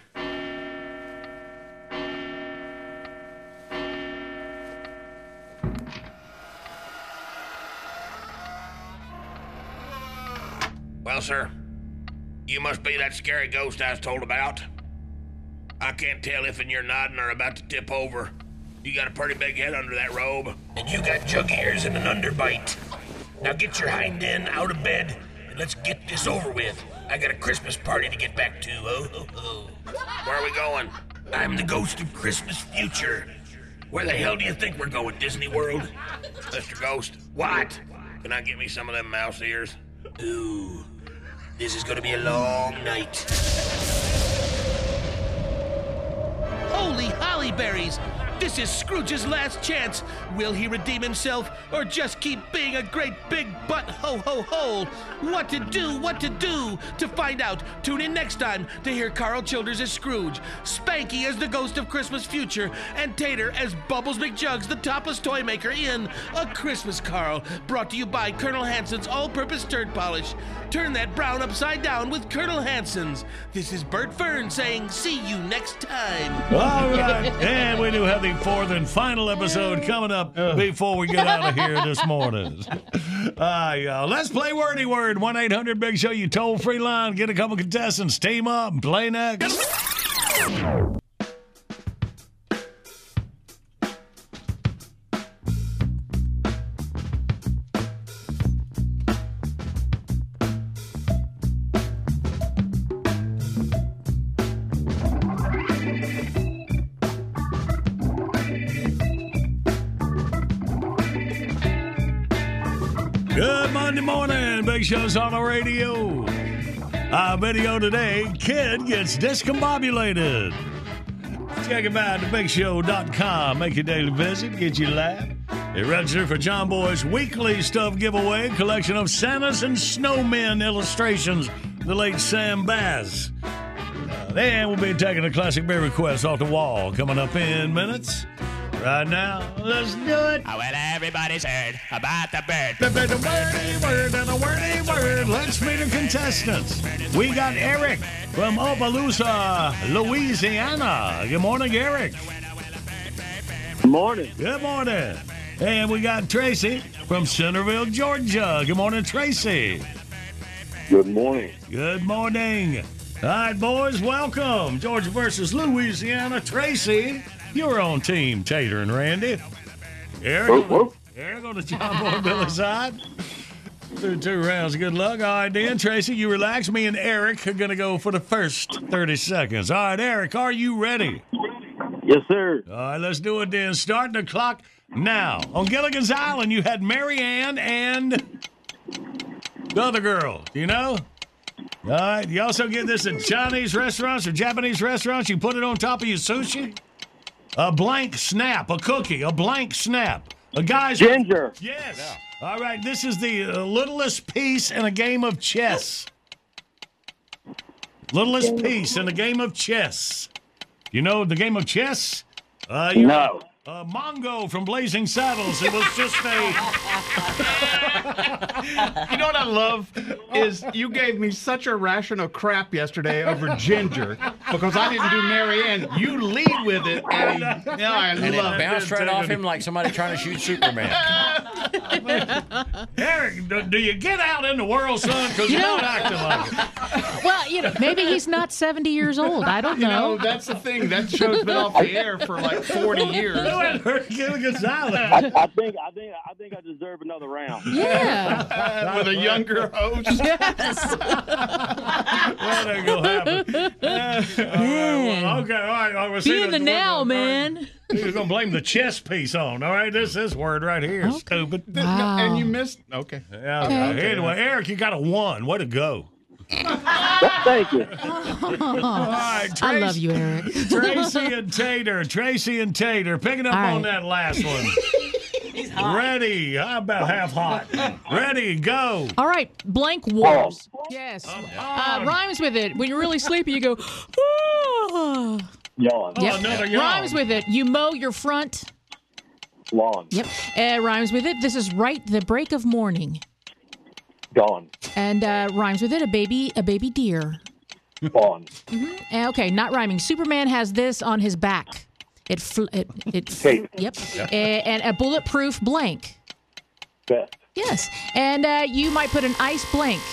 Well, sir, you must be that scary ghost I was told about. I can't tell if you're nodding or about to tip over. You got a pretty big head under that robe, and you got jug ears and an underbite. Now get your hind end out of bed, and let's get this over with. I got a Christmas party to get back to. Where are we going? I'm the ghost of Christmas future. Where the hell do you think we're going, Disney World? Mr. Ghost, what? Can I get me some of them mouse ears? Ooh, this is gonna be a long night. Holy hollyberries! This is Scrooge's last chance. Will he redeem himself or just keep being a great big butt ho-ho-ho? What to do to find out. Tune in next time to hear Carl Childers as Scrooge, Spanky as the Ghost of Christmas Future, and Tater as Bubbles McJugs, the topless toy maker in A Christmas Carol, brought to you by Colonel Hanson's all-purpose turd polish. Turn that brown upside down with Colonel Hanson's. This is Bert Fern saying see you next time. All right, and we do have the 4th and final episode coming up before we get out of here this morning. Y'all. Let's play Wordy Word. 1-800-BIG-SHOW, you toll-free line. Get a couple contestants, team up, and play next. Good Monday morning. Big Show's on the radio. Our video today, kid gets discombobulated. Check him out at thebigshow.com. Make your daily visit. Get you laugh. They register for John Boy's weekly stuff giveaway, collection of Santas and snowmen illustrations, the late Sam Bass. Then we'll be taking a classic beer request off the wall coming up in minutes. Right now, let's do it. Oh, well, everybody's heard about the bird. The wordy word and a wordy word. Let's meet the contestants. We got Eric from Opelousas, Louisiana. Good morning, Eric. Good morning. Good morning. And we got Tracy from Centerville, Georgia. Good morning, Tracy. Good morning. Good morning. All right, boys, welcome. Georgia versus Louisiana. Tracy, you're on Team Tater and Randy. Eric on the John Boy and Billy side. Through 2 rounds. Good luck. All right, then, Tracy, you relax. Me and Eric are going to go for the first 30 seconds. All right, Eric, are you ready? Yes, sir. All right, let's do it then. Starting the clock now. On Gilligan's Island, you had Mary Ann and the other girl. Do you know? All right. You also get this at Chinese restaurants or Japanese restaurants. You put it on top of your sushi. A blank snap. A cookie. A blank snap. A guy's... Ginger. Yes. Yeah. All right. This is the littlest piece in a game of chess. Littlest piece in a game of chess. You know the game of chess? No. Mongo from Blazing Saddles. It was just a... You know what I love is you gave me such a ration of crap yesterday over Ginger because I didn't do Mary Ann. You lead with it, and I And love it bounced right off him like somebody trying to shoot Superman. Eric, do you get out in the world, son? Because you're not acting like it. Well, maybe he's not 70 years old. I don't know. That's the thing. That show's been off the air for like 40 years. Gilligan's Island. I think I deserve another round. Yeah. With a younger host. Yes. That ain't gonna happen. Okay, all right. We'll Be in the now, man. You're gonna blame the chess piece on. All right, this word right here, stupid. Wow. And you missed. Okay. Yeah. Okay. Anyway, Eric, you got a 1. Way to go. Thank you. All right, I love you, Eric. Tracy and Tater, picking up on that last one. He's hot. Ready? How about half hot? Ready? Go. All right, blank wars. Yes. Rhymes with it. When you're really sleepy, you go, ah. Yawn. Yep. Another yawn. Rhymes with it. You mow your front. Lawn. Yep. Rhymes with it. This is right the break of morning. Gone. And rhymes with it. A baby deer. Gone. Mm-hmm. Okay, not rhyming. Superman has this on his back. Tape. Yep. And a bulletproof blank. Best. Yes. And you might put an ice blank.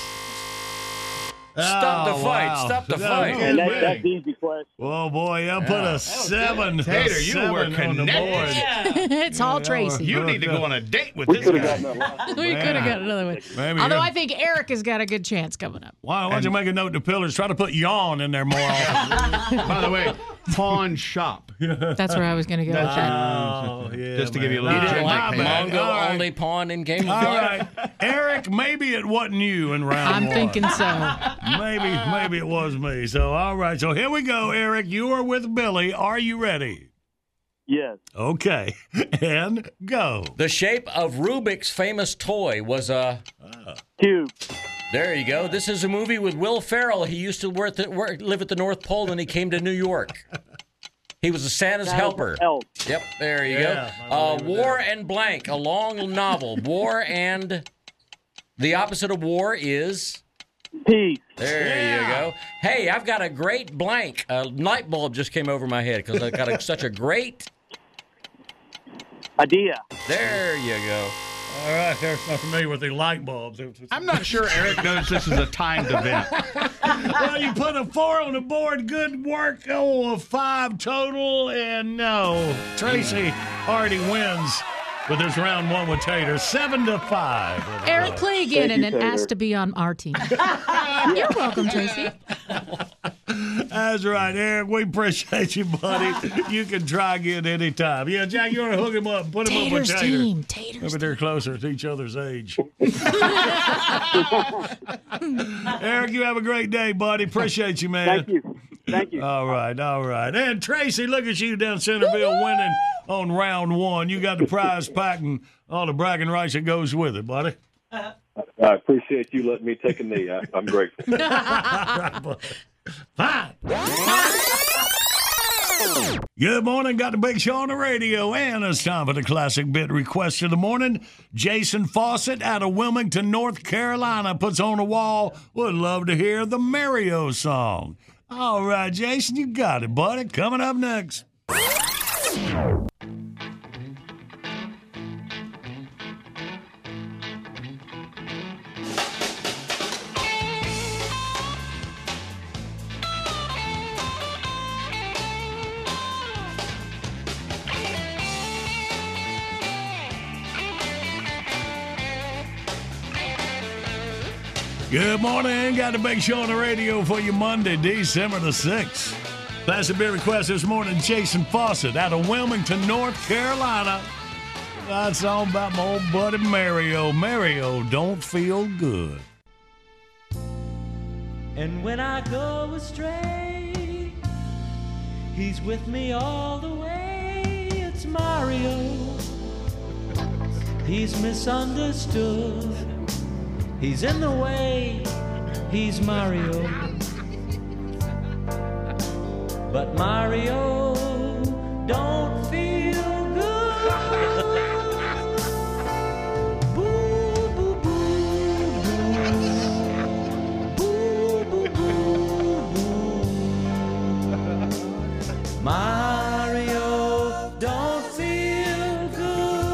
Stop the fight. Wow. Stop the fight. And that's easy question. Oh, boy, I put a 7. Tater, you were on the board. connected. It's all Tracy. You need to go on a date with We this could have guy. gotten that last one. We could have got another one. Maybe Although you- I think Eric has got a good chance coming up. Why don't you make a note to Pillars? Try to put yawn in there more often. By the way, pawn shop. That's where I was going to go with that. Oh, yeah, Just to give you a man. little You didn't like My bad. Mongo All right. only pawn in Game of All Thrones? right, Eric, maybe it wasn't you in round I'm one. thinking so. Maybe it was me. So, all right. So, here we go, Eric. You are with Billy. Are you ready? Yes. Okay. And go. The shape of Rubik's famous toy was a... Cube. There you go. This is a movie with Will Ferrell. He used to live at the North Pole, and he came to New York. He was a Santa's helper. Elf. Yep, there you Yeah, go. War and Blank, a long novel. War and... The opposite of war is... Peace. There you go. Hey, I've got a great blank. A light bulb just came over my head because I've got such a great Idea. There you go. All right, Eric's not familiar with the light bulbs. I'm not sure Eric knows this is a timed event. Well, you put a 4 on the board. Good work. Oh, a 5 total. And no, Tracy already wins with this round 1 with Tater. 7-5. Eric, play again and then ask to be on our team. You're welcome, Tracy. That's right, Eric. We appreciate you, buddy. You can try again anytime. Yeah, Jack, you want to hook him up. Put him up with Tater. Team. Tater's Maybe they're closer to each other's age. Eric, you have a great day, buddy. Appreciate you, man. Thank you. Thank you. All right. And Tracy, look at you down Centerville winning on round 1. You got the prize pack and all the bragging rights that goes with it, buddy. I appreciate you letting me take a knee. I'm grateful. Fine. Good morning. Got the Big Show on the radio, and it's time for the classic bit request of the morning. Jason Fawcett out of Wilmington, North Carolina, puts on the wall. Would love to hear the Mario song. All right, Jason, you got it, buddy. Coming up next. Good morning. Got the Big Show on the radio for you Monday, December the 6th. Classic beer request this morning, Jason Fawcett out of Wilmington, North Carolina. That's all about my old buddy Mario. Mario, don't feel good. And when I go astray, he's with me all the way. It's Mario. He's misunderstood. He's in the way, he's Mario. But Mario don't feel good. Boo, boo, boo, boo. Boo, boo, boo, boo. Mario don't feel good.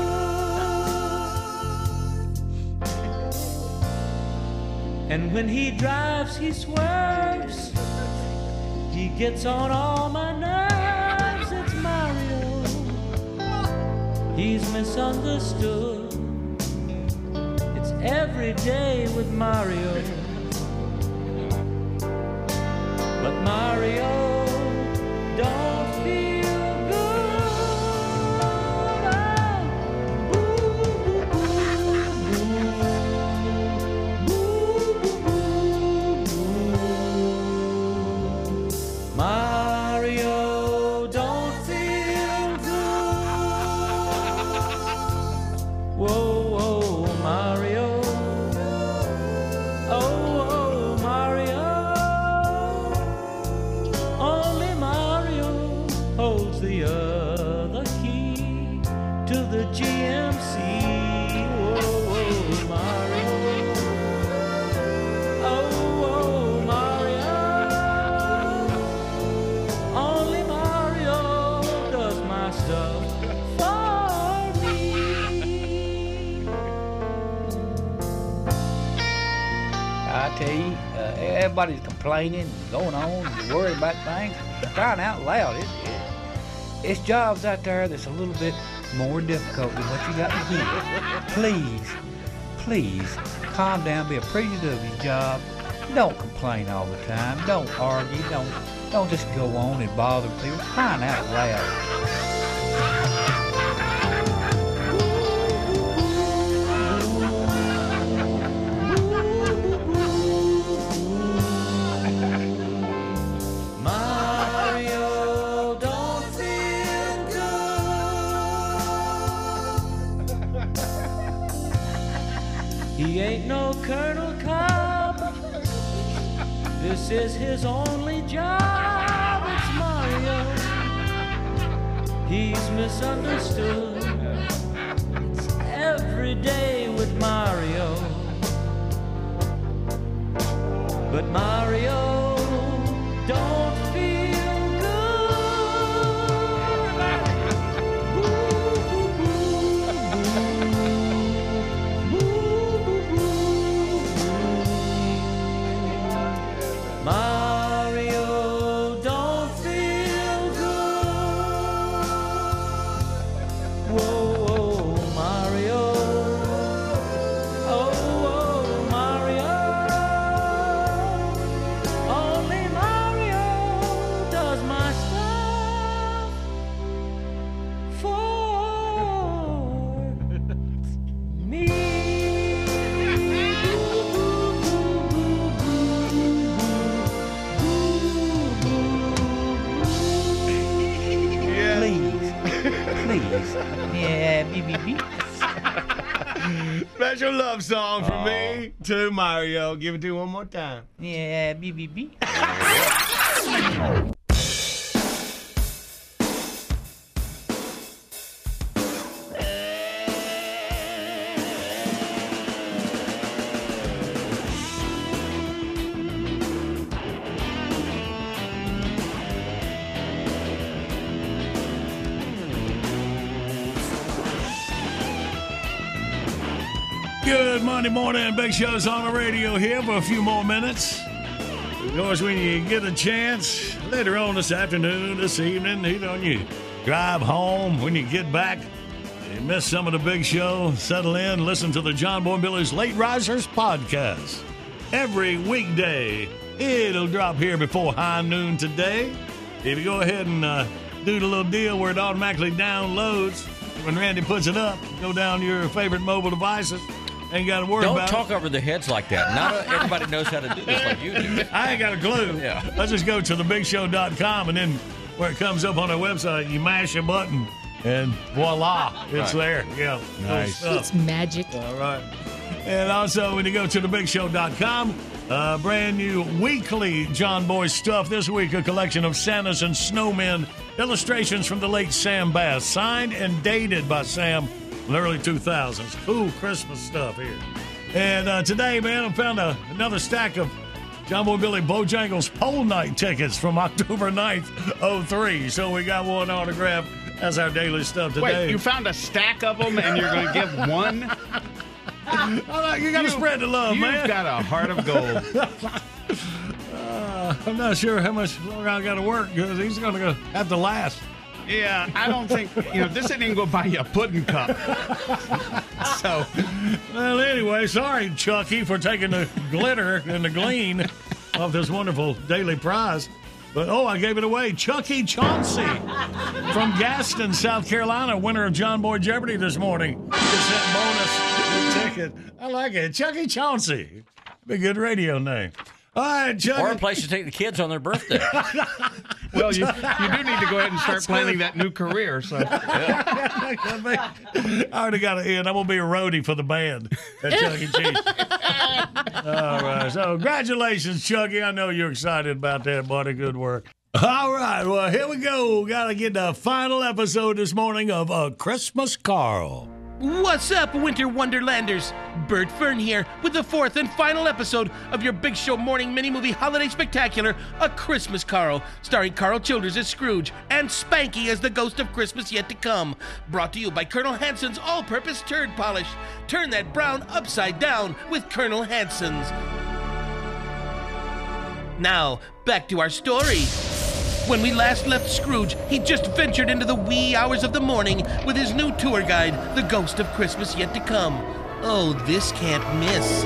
And when he drives, he swerves. He gets on all my nerves. It's Mario. He's misunderstood. It's every day with Mario. But Mario don't feel good. Mario don't feel good. Whoa, whoa, Mario. Oh, oh, Mario. Only Mario holds the other key to the GMC. Whoa, whoa, Mario. Oh, oh, Mario. Only Mario does my stuff for me. I tell you, everybody's complaining, going on, and worried about things. Crying out loud, it's jobs out there that's a little bit more difficult than what you got to do. Please, calm down, be appreciative of your job. Don't complain all the time. Don't argue. Don't just go on and bother people. Crying out loud. Mario don't feel good. He ain't no Colonel Cobb. This is his only job. It's Mario. He's misunderstood. It's every day with Mario. But Mario don't feel good. Boo, boo, boo. Special love song from me to Mario. Give it to you one more time. Yeah, BBB. Good Monday morning. Big Show's on the radio here for a few more minutes. Of course, when you get a chance, later on this afternoon, this evening, either on you drive home, when you get back, you miss some of the Big Show, settle in, listen to the John Boy and Billy's Late Risers podcast. Every weekday, it'll drop here before high noon today. If you go ahead and do the little deal where it automatically downloads, when Randy puts it up, go down to your favorite mobile devices. Ain't got to worry about it. Don't talk over the heads like that. Not everybody knows how to do this like you do. I ain't got a clue. Yeah. Let's just go to thebigshow.com, and then where it comes up on our website, you mash a button, and voila, it's there. Yeah. Nice. It's magic. All right. And also, when you go to thebigshow.com, brand new weekly John Boy stuff. This week, a collection of Santas and snowmen, illustrations from the late Sam Bass, signed and dated by Sam in the early 2000s. Cool Christmas stuff here. And today, man, I found another stack of John Boy Billy Bojangles Pole Night tickets from October 9th, 03. So we got one autograph. That's our daily stuff today. Wait, you found a stack of them and you're going to give one? You got to spread the love, man. You've got a heart of gold. I'm not sure how much longer I got to work because he's going to have to last. Yeah, I don't think, this ain't even going to buy you a pudding cup. So. Well, anyway, sorry, Chucky, for taking the glitter and the gleam of this wonderful daily prize. But, I gave it away. Chucky Chauncey from Gaston, South Carolina, winner of John Boy Jeopardy this morning. Gets that bonus ticket. I like it. Chucky Chauncey. Be a good radio name. All right, Chucky. Or a place to take the kids on their birthday. Well, you do need to go ahead and start planning that new career. So I already got it in. I'm going to be a roadie for the band at Chuck E. Cheese. All right. So, congratulations, Chucky. I know you're excited about that, buddy. Good work. All right. Well, here we go. Got to get the final episode this morning of A Christmas Carol. What's up, Winter Wonderlanders? Bert Fern here with the fourth and final episode of your Big Show morning mini-movie holiday spectacular, A Christmas Carol, starring Carl Childers as Scrooge and Spanky as the ghost of Christmas yet to come. Brought to you by Colonel Hanson's all-purpose turd polish. Turn that brown upside down with Colonel Hanson's. Now, back to our story. When we last left Scrooge, he just ventured into the wee hours of the morning with his new tour guide, the ghost of Christmas yet to come. Oh, this can't miss.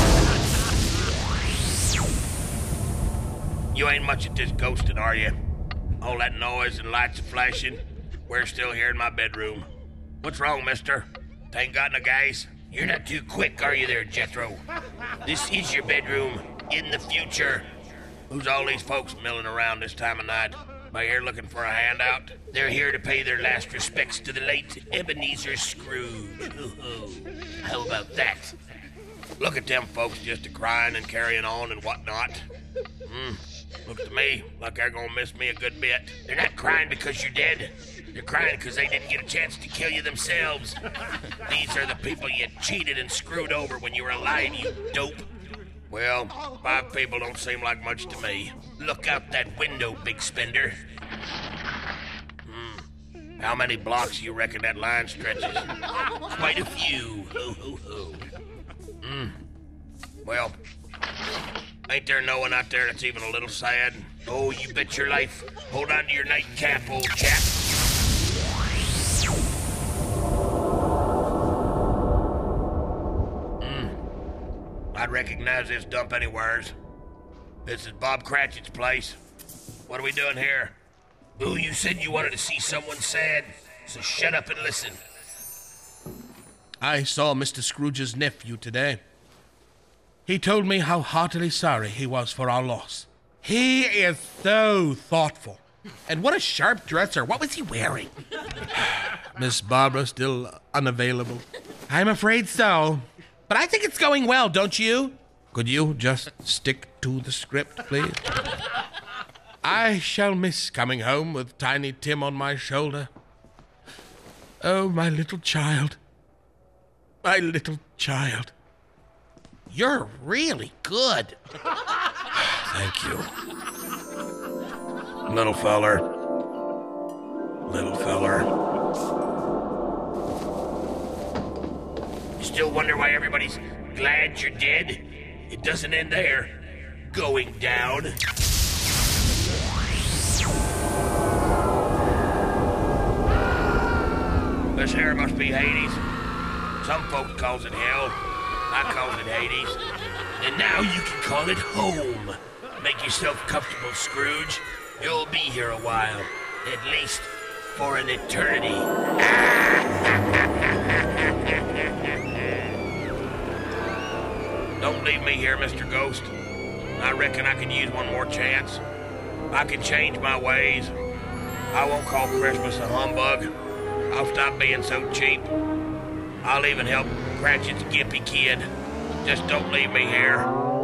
You ain't much at this ghosting, are you? All that noise and lights flashing. We're still here in my bedroom. What's wrong, mister? Ain't got no gas? You're not too quick, are you there, Jethro? This is your bedroom in the future. Who's all these folks milling around this time of night? By here looking for a handout? They're here to pay their last respects to the late Ebenezer Scrooge. How about that? Look at them folks just a-crying and carrying on and whatnot. Looks to me like they're gonna miss me a good bit. They're not crying because you're dead. They're crying because they didn't get a chance to kill you themselves. These are the people you cheated and screwed over when you were alive, you dope. Well, 5 people don't seem like much to me. Look out that window, big spender. How many blocks you reckon that line stretches? Quite a few. Well, ain't there no one out there that's even a little sad? Oh, you bet your life. Hold on to your nightcap, old chap. I'd recognize this dump anywheres. This is Bob Cratchit's place. What are we doing here? Ooh, you said you wanted to see someone sad, so shut up and listen. I saw Mr. Scrooge's nephew today. He told me how heartily sorry he was for our loss. He is so thoughtful. And what a sharp dresser. What was he wearing? Miss Barbara still unavailable. I'm afraid so. But I think it's going well, don't you? Could you just stick to the script, please? I shall miss coming home with Tiny Tim on my shoulder. Oh, my little child. My little child. You're really good. Thank you. Little feller. Little feller. You still wonder why everybody's glad you're dead? It doesn't end there. Going down. This here must be Hades. Some folks calls it hell. I calls it Hades. And now you can call it home. Make yourself comfortable, Scrooge. You'll be here a while. At least for an eternity. Don't leave me here, Mr. Ghost. I reckon I can use one more chance. I can change my ways. I won't call Christmas a humbug. I'll stop being so cheap. I'll even help Cratchit's gimpy kid. Just don't leave me here.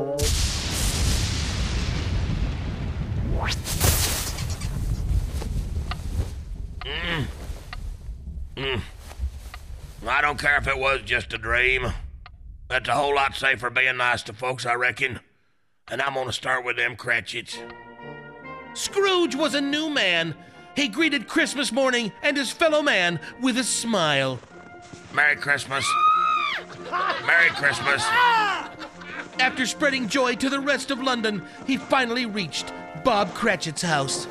I don't care if it was just a dream. That's a whole lot safer being nice to folks, I reckon. And I'm gonna start with them Cratchits. Scrooge was a new man. He greeted Christmas morning and his fellow man with a smile. Merry Christmas. Merry Christmas. After spreading joy to the rest of London, he finally reached Bob Cratchit's house.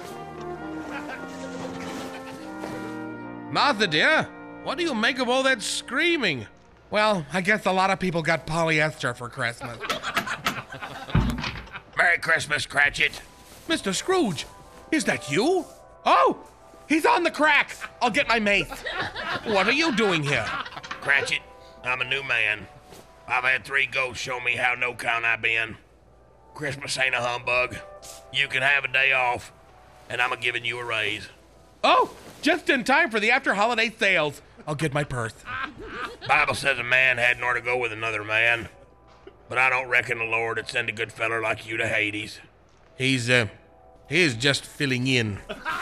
Martha, dear, what do you make of all that screaming? Well, I guess a lot of people got polyester for Christmas. Merry Christmas, Cratchit. Mr. Scrooge, is that you? Oh, he's on the crack. I'll get my mace. What are you doing here? Cratchit, I'm a new man. I've had 3 ghosts show me how no count I been. Christmas ain't a humbug. You can have a day off, and I'm a-giving you a raise. Oh, just in time for the after-holiday sales. I'll get my purse. Bible says a man hadn't ought to go with another man. But I don't reckon the Lord would send a good feller like you to Hades. He's just filling in.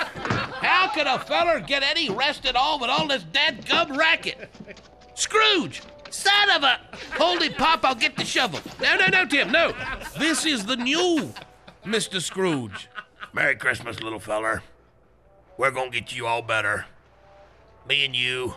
How could a feller get any rest at all with all this dadgum racket? Scrooge! Son of a... Holy Pop, I'll get the shovel. No, Tim, no. This is the new Mr. Scrooge. Merry Christmas, little feller. We're gonna get you all better. Me and you,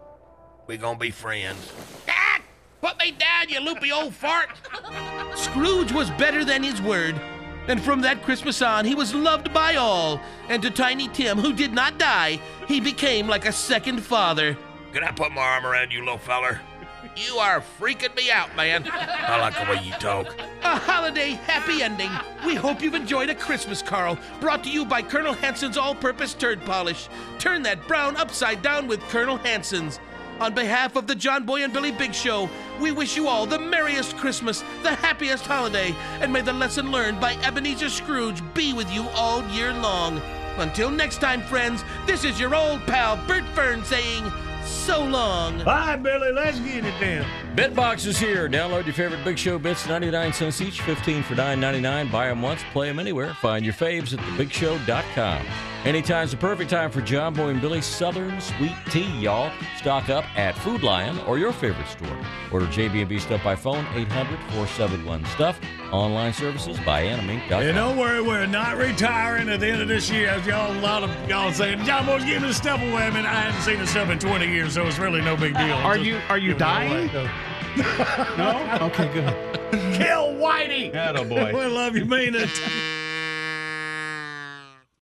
we gonna be friends. Ah! Put me down, you loopy old fart. Scrooge was better than his word. And from that Christmas on, he was loved by all. And to Tiny Tim, who did not die, he became like a second father. Can I put my arm around you, little feller? You are freaking me out, man. I like the way you talk. A holiday happy ending. We hope you've enjoyed A Christmas Carol, brought to you by Colonel Hanson's all-purpose turd polish. Turn that brown upside down with Colonel Hanson's. On behalf of the John Boy and Billy Big Show, we wish you all the merriest Christmas, the happiest holiday, and may the lesson learned by Ebenezer Scrooge be with you all year long. Until next time, friends, this is your old pal Bert Fern saying so long. Bye, Billy. Let's get it then. Bitbox is here. Download your favorite Big Show bits, 99 cents each, 15 for $9.99. Buy them once, play them anywhere. Find your faves at thebigshow.com. Anytime's the perfect time for John Boy and Billy's Southern Sweet Tea, y'all. Stock up at Food Lion or your favorite store. Order JB&B Stuff by phone, 800-471-STUFF. Online services by animink.com. And don't worry, we're not retiring at the end of this year. As a lot of y'all saying, John Boy's giving his stuff away. I mean, I haven't seen his stuff in 20 years, so it's really no big deal. Are you dying? No? Okay, good. Kill Whitey. Attaboy. We love you, mean it.